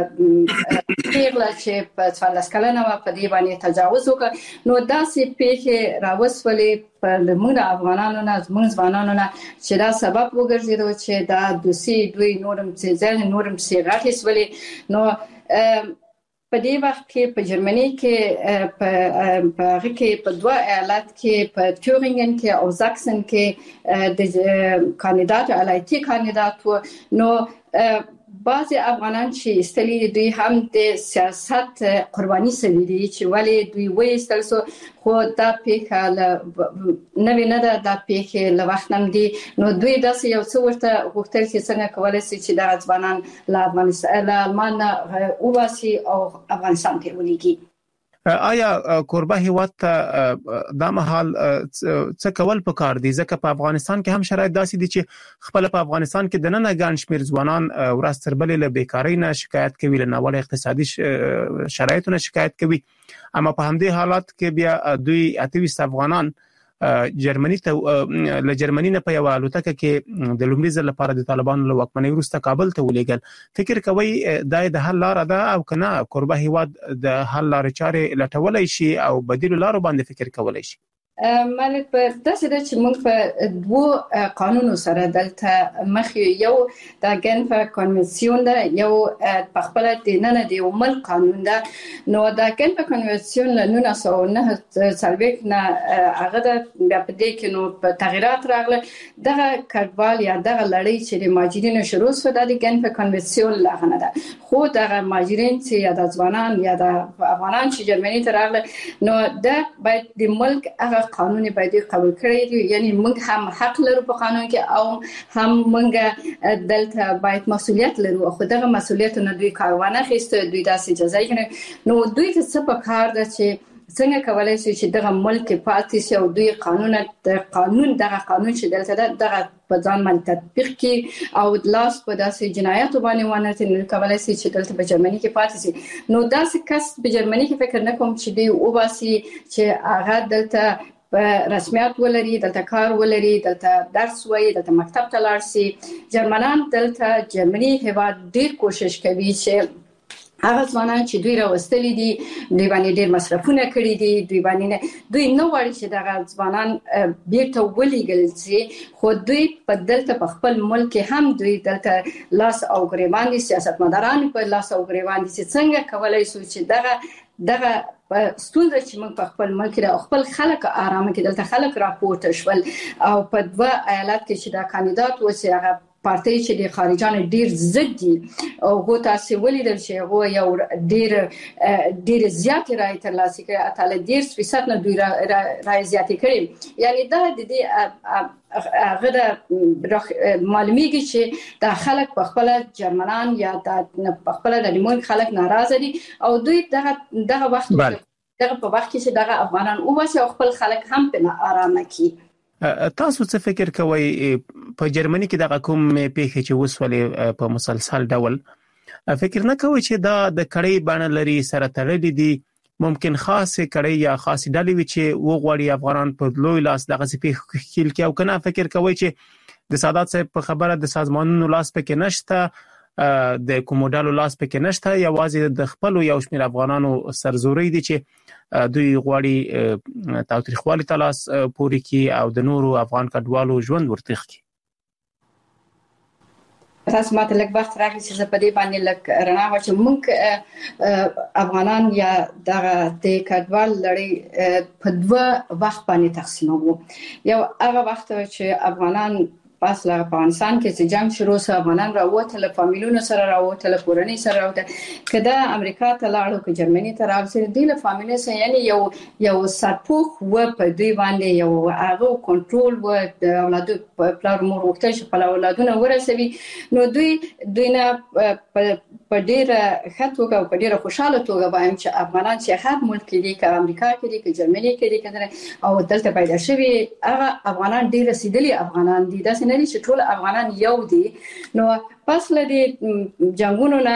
R: پیغله چې په 14 کلنه په دی باندې تجاوز وکړ نو داسې پیښه راوسولې په موږ افغانانو نه زموږ ځوانانو نه چې دا سبب وګرځیدو چې دا دوسی دوی نورم چې غاټي سولې نو په دې وخت کې په جرمني کې په هغه کې په 2 ایالت کې په تورینګن کې او زاکسن کې د کاندیدات علایتي کاندیدات نو بعضی افغانان چې استلی دوی هم د سیاست قرباني سوي دي چې ولی دوی وایستل سو خو دا پیښه نه دا پیښه له وخت نم دي نو دوی داسې یو څه ورته غوښتل چې څنګه کولای شي چې د ځوانان له افغانستان له المان اواسي او افغانستان ته ولېږي.
Q: آیا کوربه هیواد ته دا مهال څه کول پکار دي ځکه په افغانستان کې هم شرایط داسې دي چې خپل په افغانستان کې د نن ګڼ شمیر ځوانان ورځ تر بلې له بیکاری نه شکایت کوي له ناوړه اقتصادي شرایطونو شکایت کوي اما په همدې حالات کې بیا دوی 28 افغانان جرمني ته له جرمني نه په یو الوتکه کې د لومړي ځل لپاره د طالبانو له واکمنۍ وروسته کابل ته ولېږل. فکر کوي د حل لار ده او کنه قربه هیواد د حل لارې چارې لټولای شي او بدیل لارو باندې فکر کولای شي؟
R: مالک په داسې ده چې موږ په دوه قانونو سره دلته مخ یو د ګنف کنونسیون ده، یو په خپل د نن د عمل قانون ده. نو د ګنف کنونسیون له 1909 نه هغه د بیا په دې کې نو په تغیرات راغله. دغه کډوال یا دغه لړۍ چې د ماجرینو شروع شو د ګنف کنونسیون لاغنه ده، خو دغه ماجرین چې یا د ځوانان یا د افغانان چې جرمني ته راغله نو دا باید د ملک هغه قانون باید قبول کړی دی. یعنی موږ هم حق لرو په قانون کې او هم موږ دلته باید مسؤلیت لرو. خو دغه مسؤلیت نه دوی کاروانه خسته، دوی داسې جزای کړي. نو دوی ته څه پکار ده چې څنګه کولای شي چې دغه ملک پاتې شي او دوی دغه قانون چې دلته دغه په ځان باندې تطبیق کړي او لاس په داسې جنایاتو باندې ونه نو کولای شي چې دلته په جرمني کې پاتې شي. نو داسې کس په جرمني کې فکر نه کوم چې دی او باسي چې هغه دلته په رسمیت ولري، دلته کار ولري، دلته درس وایي، دلته مکتب ته لاړ شي. جرمنان دلته جرمني هیواد ډیر کوشش کوي چې هغه ځوانان چې دوی راوستلي دي دوی باندې ډیر مصرفونه کړي دي، دوی نه غواړي چې دغه ځوانان بیرته ولېږل شي. خو دوی په دلته په خپل ملک هم دوی دلته لاس او ګریوان دي، سیاستمداران په لاس او ګریوان دي چې څنګه کولای شي چې دغه ستونزه چې موږ په خپل ملک کې خپل خلک آرامه کې دلته خلک راپورته شول او په دوه ایالت کې چې دا کاندیدات و چې هغه پارټي چې د خارجانو ډیر ضد دي او هغه تاسو ولیدل چې هغه یو ډیر زیات رائے ترلاسه کړي، اتل 10% نه دوی رائے زیات کړي. یعنی دا د دې هغه معلومیږي چې د خلک په خپل جرمنان یا د په خپل د لیمون خلک ناراضه دي او دوی دغه وخت دغه په وخت کې چې دغه افغانان او واسه خپل خلک هم په آرامه کې.
Q: تاسو څه فکر کوئ په جرمني کې دغه کوم پیښې چې وسولې په مسلسل ډول فکر نه کوئ چې دا د کړۍ باندې لري سره تړلې دي؟ ممکن خاصه کړۍ یا خاصه ډلې وي چې وغوړي افغانان په لوی لاس دغه پیښې خېل کې او کنه فکر کوئ چې د سادات صاحب په خبره د سازمانونو لاس پکې نشته، د کوموډالو لاس پکې نشته، یوازې د خپل یو شمېر افغانانو سرزوري دي چې دوی غواړي تاریخوالي تلاس پوری کی او د نورو افغان کډوالو ژوند ورتخ کی.
R: تاسو ماته لږ وخت راکړئ چې په دې باندې لږ رڼا واچوم. موږ افغانان یا دغه د کډوال لړۍ په دوه وخت باندې تقسیموو. یو هغه وخت چې افغانان پس له افغانستان کې چې جنگ شروع شو، افغانان راووتل، فامیلونو سره راووتل، کورنۍ سره راووتل، کله امریکا ته لاړو که جرمني ته راغلل، د له فامیل سره یعنی یو سرپوخ و په دوی باندې یو هغه کنټرول و د اولادو پلار مور وکړي چې خپل اولادونه ورسوي. نو دوی نه په ډیره خطوګه او په ډیره خوشاله توګه وایم چې افغانان چې هر ملک کې دي، که امریکا کې دي، که جرمني کې دي، کنه او دلته پیدا شوي هغه افغانان ډیر رسیدلي افغانان دي، داسې نه دي چې ټول افغانان یو دي. نو پس لدی جنگونو نه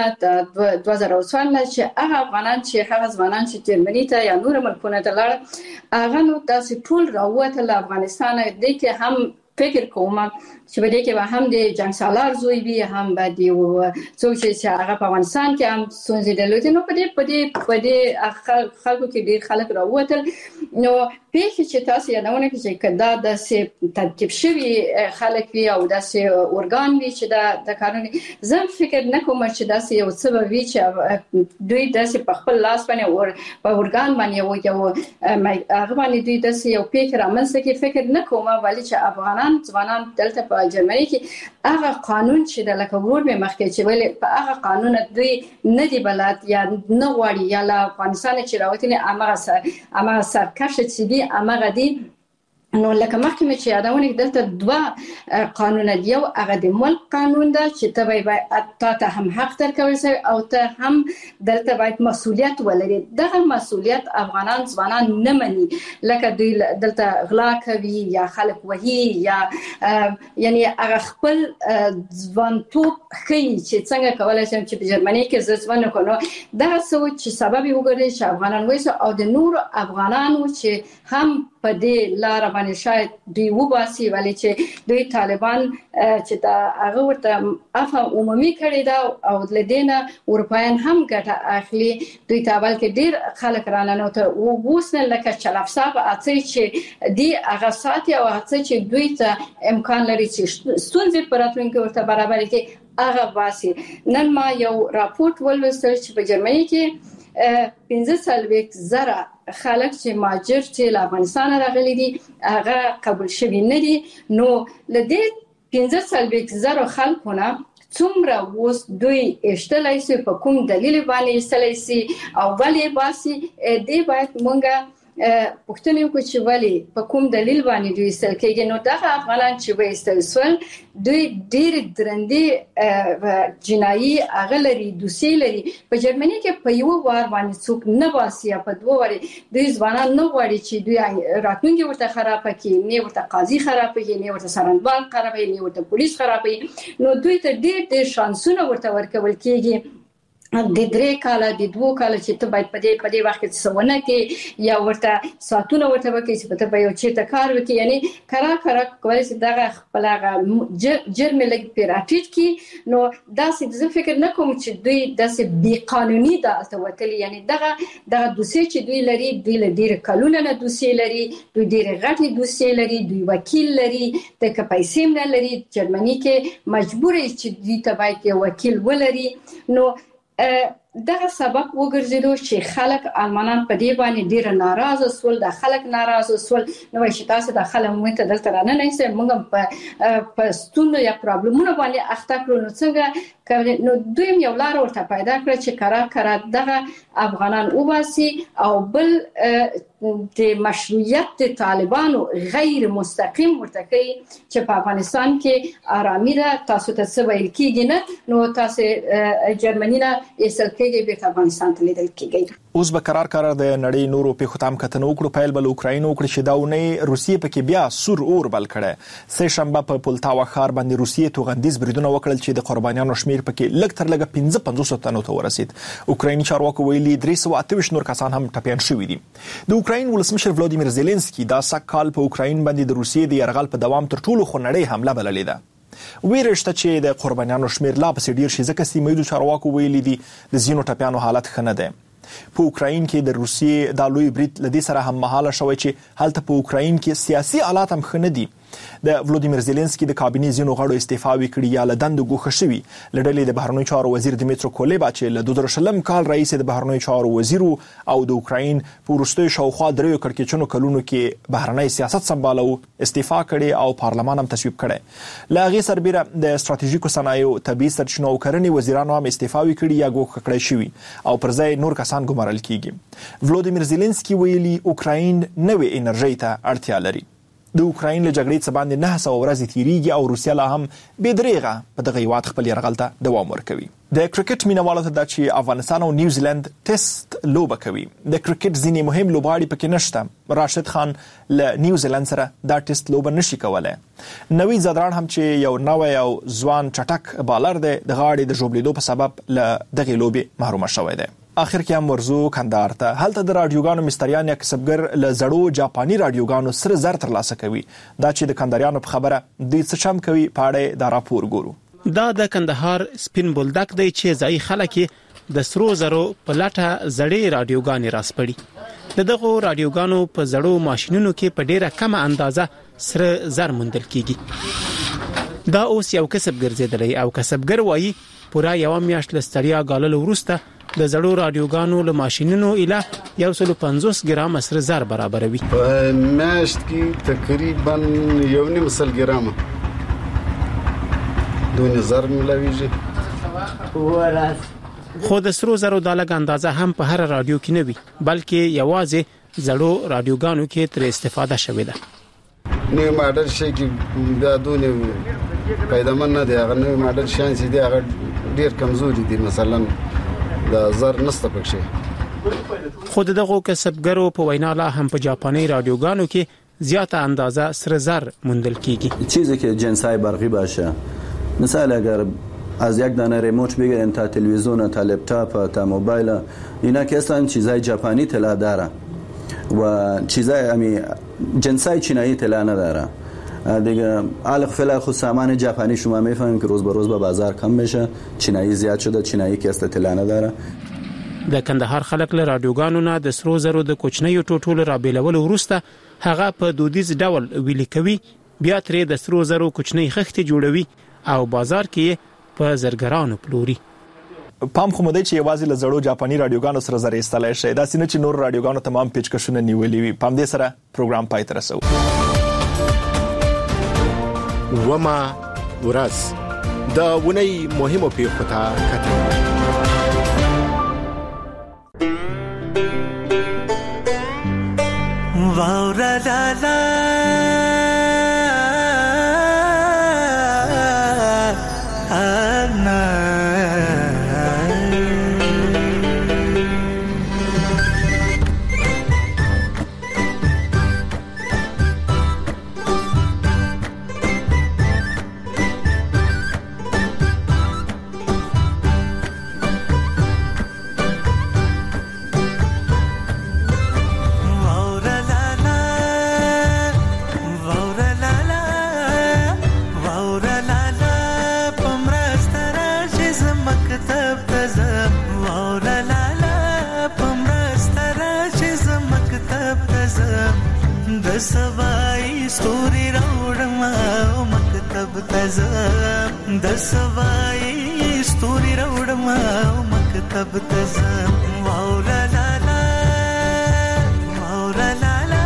R: 2014 چې هغه افغانان چې هغه ځوانان چې جرمني ته یا نور ملکونه ته لاړ هغه نو تاسو ټول راوته له افغانستان د کې هم فکر کوم چې په دې کې به هم د جنگ سالار زوی وي، هم به دی څوک چې هغه په افغانستان کې هم ستونزې درلودې. نو په دې خلکو کې ډېر خلک راووتل. نو پیښې چې تاسو یادونه کوي چې دا د ترتیب شوی خلک وي او داسې اورګان وي چې د قانون زم فکر نه کوم چې داسې یو څه وي چې دوی داسې په خپل لاس باندې په اورګان باندې یو هغه باندې دوی داسې یو پیښه رامنځته کوي. فکر نه کوم ولی چې افغانان ځوانان دلته په جرمني کې هغه قانون چې د لکه ور به مخکې چې ویل په هغه قانون دوی نه دی بلد یا نه غواړي یا له افغانستان چې راوتنی امغه سرکش چې دی امغه دی. نو لکه مخکې چې یادونه دلته دوه قانون دی، یو هغه د ملک قانون ده چې ته هم حق درکول شي او ته هم دلته باید مسؤلیت ولري. دغه مسؤلیت افغانان ځوانان نه مني، لکه دوی دلته غلا کوي یا خلک وهي یا یعنی هغه خپل ځوانتوب ښیي چې څنګه کولای شم چې په جرمني کې ځوان وکړو. دغه څه چې سبب وګرځي چې افغانان وایي او د نور افغانانو چې هم په دې لار باندې شاید دوی وباسي ولې چې دوی طالبان چې دا هغه ورته افهم عمومي کړی دا او لدينا اروپایان هم ګټه اخلي دوی ته بلکې ډیر خلک رانه ته ووسنه لکه چلافصاب اڅي چې دی هغه ساتي او اڅي چې دوی ته امکان لري چې ستونزې پراتونکو ورته برابر کړي هغه باسي. نن ما یو راپورټ ولوستل چې په جرمني کې 15,000 خلک چې ماجر چې له افغانستان راغلي دي هغه قبول شوي نه دي. نو لدې 15,000 خلکونه څومره اوس دوی اشتلای سي په کوم دلیل باندې اشتلای سي او ولې باسي دې باید مونږه پښتنې کو چې ولی په کوم دلیل باندې دوی استل کېږي. نو دا افغانان چې به استلسول دوی ډېر درندې جنایي اغلري دوسي لري. په جرمني کې په یو وار باندې څوک نه باسي په دوه واري دوی ځوانان نه غواړي چې دوی راتلونکي ورته خراب کړي نه ورته قاضي خراب کړي نه ورته سرنبال خراب کړي نه ورته پولیس خراب کړي. نو دوی ته ډېر شانسونه ورته ورکول کېږي د 3 کاله د 2 کاله چې ته باید په دې وخت کې څونه کې یا ورته ساتونه ورته وکړي چې ته به یو چیرته کار وکړي یعنی کرا کولای شي دغه خپل جرم لګ پیراټیټ کی. نو دا څه زه فکر نه کوم چې دوی داسې بی قانوني دا التوتلی یعنی دغه دوسیه چې دوی لري دوی لري کلونه نه دوسیه لري دوی ډېر غټي دوسیه لري دوی وکیل لري د پیسې نه لري. جرمني کې مجبور چې دوی ته باید یو وکیل ولري. نو دغه سبب وګرځیدو چې خلک المانان په دې باندې ډیر ناراضه سول د خلک ناراضه سول. نو چې تاسو د خلک مونږ ته دلته رانه نه سي موږ په ستونزو یا پرابلمونو باندې اخته کړو. نو څنګه نو دوی یو لار ورته پیدا کړ چې کرا دغه افغانان وباسي او بل د مشروعیت د طالبانو غیر مستقیم ورته کوي چې په افغانستان کې آرامي ده تاسو ته څه ویل کېږي نه نو تاسو جرمني نه یې به افغانستان ته لیدل کېږي.
E: اوس به قرار د نړۍ نورو په ختم کتنه وکړو پیل بل اوکراین وکړي چې داونه روسیې پکې بیا سور اور بل کړي. سه شنبه په پولتاوا ښار باندې روسیې توغندیز بریدونه وکړل چې د قربانیانو شمیر پکې لږ تر لږه 55 تنو ته ورسید. اوکرایني چارواکو ویلي 328 نور کسان هم ټپيان شوي دي. د اوکراین ولسمشر ولادیمیر زيلنسکي دا سکهال په اوکراین باندې د روسیې د يرغل په دوام تر ټولو خونړۍ حمله بللې ده. ویرشته چې د قربانیانو شمیر لا پسې ډیر شي ځکه چې مېدو چارواکو ویلي دي د زینو ټپيانو حالت ښه نه ده. په اوکراین کې د روسیې د لوی برید لدی سره هم مهاله شوی چې هلته په اوکراین کې سیاسي حالات هم ښه نه دي. د ولادیمیر زيلنسکي د کابینې زینو غړو استعفا وکړي یا لدند ګوښه شوی. لړلې د بهرنیو چارو وزیر دمیترو کوليبا چې له 2000 کال رئیس د بهرنیو چارو وزیر او د اوکراین په وروستیو شاوخوا درې کړکېچونو کلونو کې بهرنی سیاست سمبالو استعفا کړي او پارلمان هم تصویب کړي. لا غي سربېره د ستراتیژیکو صنایعو طبي سرچینو او کرنې وزیرانو هم استعفا وکړي یا ګوښه کړي شوی او پر ځای نور کسان ګمارل کیږي. ولادیمیر زيلنسکي ویلي اوکراین نوې انرژي ته اړتیا لري. د اوکراین له جګړې څخه باندې 900 ورځې تیریږي او روسیا لا هم بېدریغه په دغه هیواد خپل یرغل ته دوام ورکوي. د کرکټ مینوالو ته د چې افغانستان او نیوزیلند ټیسټ لوبه کوي. د کرکټ ځینې مهم لوبغاړي پکې نشته. راشد خان له نیوزیلند سره دا ټیسټ لوبه نشي کولای. نوی زادران هم چې یو نوې او ځوان چټک بالر دی د غاړې د ژوبلیدو په سبب له دغه لوبې محروم شوی دی. اخر کې هم ورزو کندهار ته هلته د رادیوګانو مستریان یا کسبګر له زړو جاپاني رادیوګانو سره زر ترلاسه کوي. دا چې د کندهاریانو په خبره دوی څه چم کوي پاړې دا راپور ګورو.
Q: دا د کندهار سپین بولدک دی چې ځای خلک د سرو زرو په لاټه زړې رادیوګانې راسپړي. دغه رادیوګانو په زړو ماشينونو کې په ډیره کم اندازه سره زر موندل کیږي. دا اوس یو کسب ګرځیدلی او کسبګر وایي پورا یو میاشت لستړیا غالل ورسته د زړو رادیوګانو له ماشينونو اله 150 ګرام سره زر برابروي.
S: په میاشت کې تقریبا 1.5 ګرام دونه زر ملويږي.
Q: خو د سرو زرو د لګ اندازه هم په هر رادیو کې نه وي بلکې یوازې زړو رادیوګانو کې تر استفاده شوې ده.
S: نو ماډل شي کې دا دونه پیدامن نه دی. هغه نو ماډل شانس دی هغه ډیر کمزوري دي مثلا د زر نسته پکې.
Q: خود دغه کسبګرو په وینا لا هم په جاپانی رادیوګانو کې زیاته اندازه سر زر موندل کیږي.
T: چیزی که جنسای برقی باشه مثلا اگر از یک دانه ریموت بگیرین تا تلویزیون تا لپتاپ تا موبایل اینا که اصلا چیزای ژاپنی طلا داره و چیزای جنسای چینایی اطلاع نداره دیگه. الان خود سامان ژاپنی شما میفهمید که روز به روز به بازار کم میشه، چینایی زیاد شده، چینایی که اطلاع نداره.
Q: د کندهار خلک له رادیوګانو نه د سرو زرو د کوچنیو ټوټو را بیلول وروسته هغه په دودیز ډول ویلي کوي، بیا ترې د سرو زرو کوچنی خښتې جوړوي او بازار کې په زرګرانو پلوري.
E: پام خو مده چې یوازې له زړو جاپاني رادیوګانو سره زری استلای شي، دا سینه چې نور رادیوګانو تمام پیچکشونه نیولې وي. پام دې سره پروګرام پای ته رسو.
A: وما ورځ د ونی مهمو پیښو ته کتل.
U: واورا لالا सवाई स्टोरी राउडमा मकतब तज़म द सवाई स्टोरी राउडमा मकतब तज़म वाउला ला ला वाउला ला ला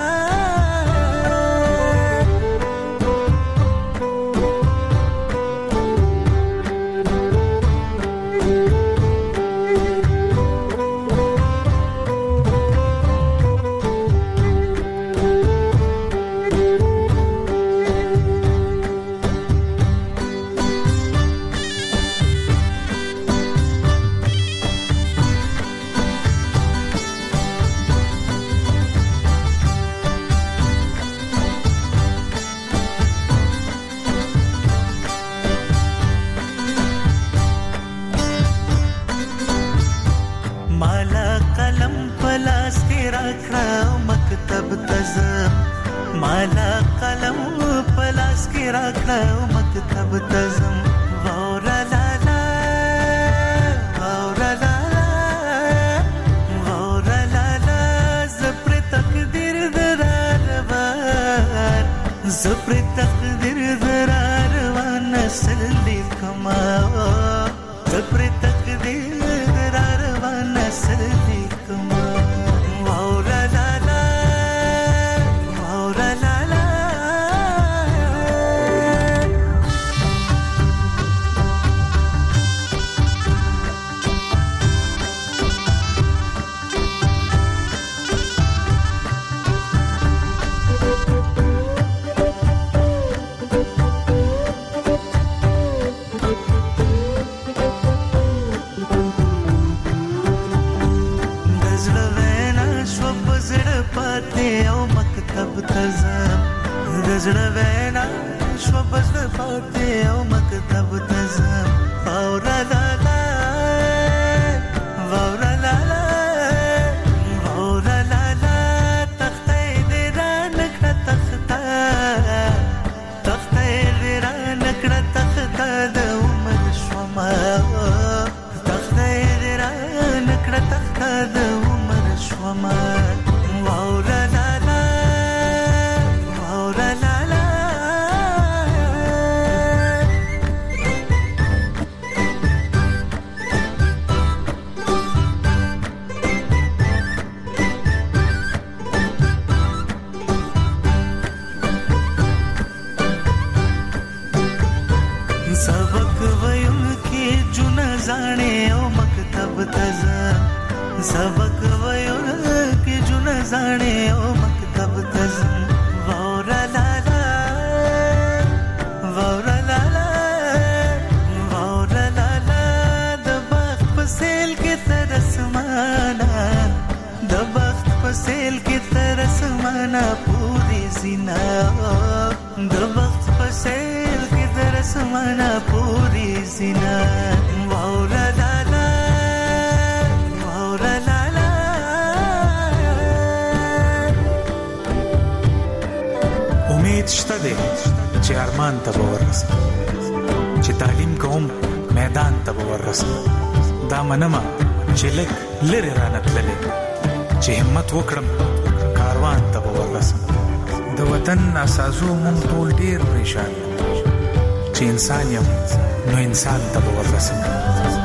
U: माला कलम पलास के रखा मकतब तज़म वाउरा लाला वाउरा लाला वाउरा लाला ज़प्र तकदीर दरारवार ज़प्र तकदीर दरारवार नस्ल लिखमा ज़प्र तकदीर दरारवार नस्ल लिखमा वाउरा लाला زړه وینا شو بزړه پاتې او مکتب تزم واورا لالا واورا لالا واورا لالا تخته دې را نکړه تخته تخته دې را نکړه تخته د عمر شوما تخته دې را نکړه تخته د عمر شوما واورا لالا واورا لالا सबक वयुन की जुना जाने ओ मकतब तज़म सबक वयुन की जुना जाने ओ मकतब तज़म वाउरा लाला वाउरा लाला वाउरा लाला दबख्त पसेल के तरसमाना दबख्त पसेल के तरसमाना पूरी ज़िना दबख्त पसेल के तरसमाना पूरी ज़िना वाउरा लाला वाउरा लाला
C: چې ارمان ته به ورسم چې تعلیم کوم میدان ته به ورسم دا منمه چې لږ لرې رانه تللی چې همت وکړم کاروان ته به ورسم د وطن اساسو مونږ ټول ډېر پریشان چې انسان یم نو انسان ته به ورسم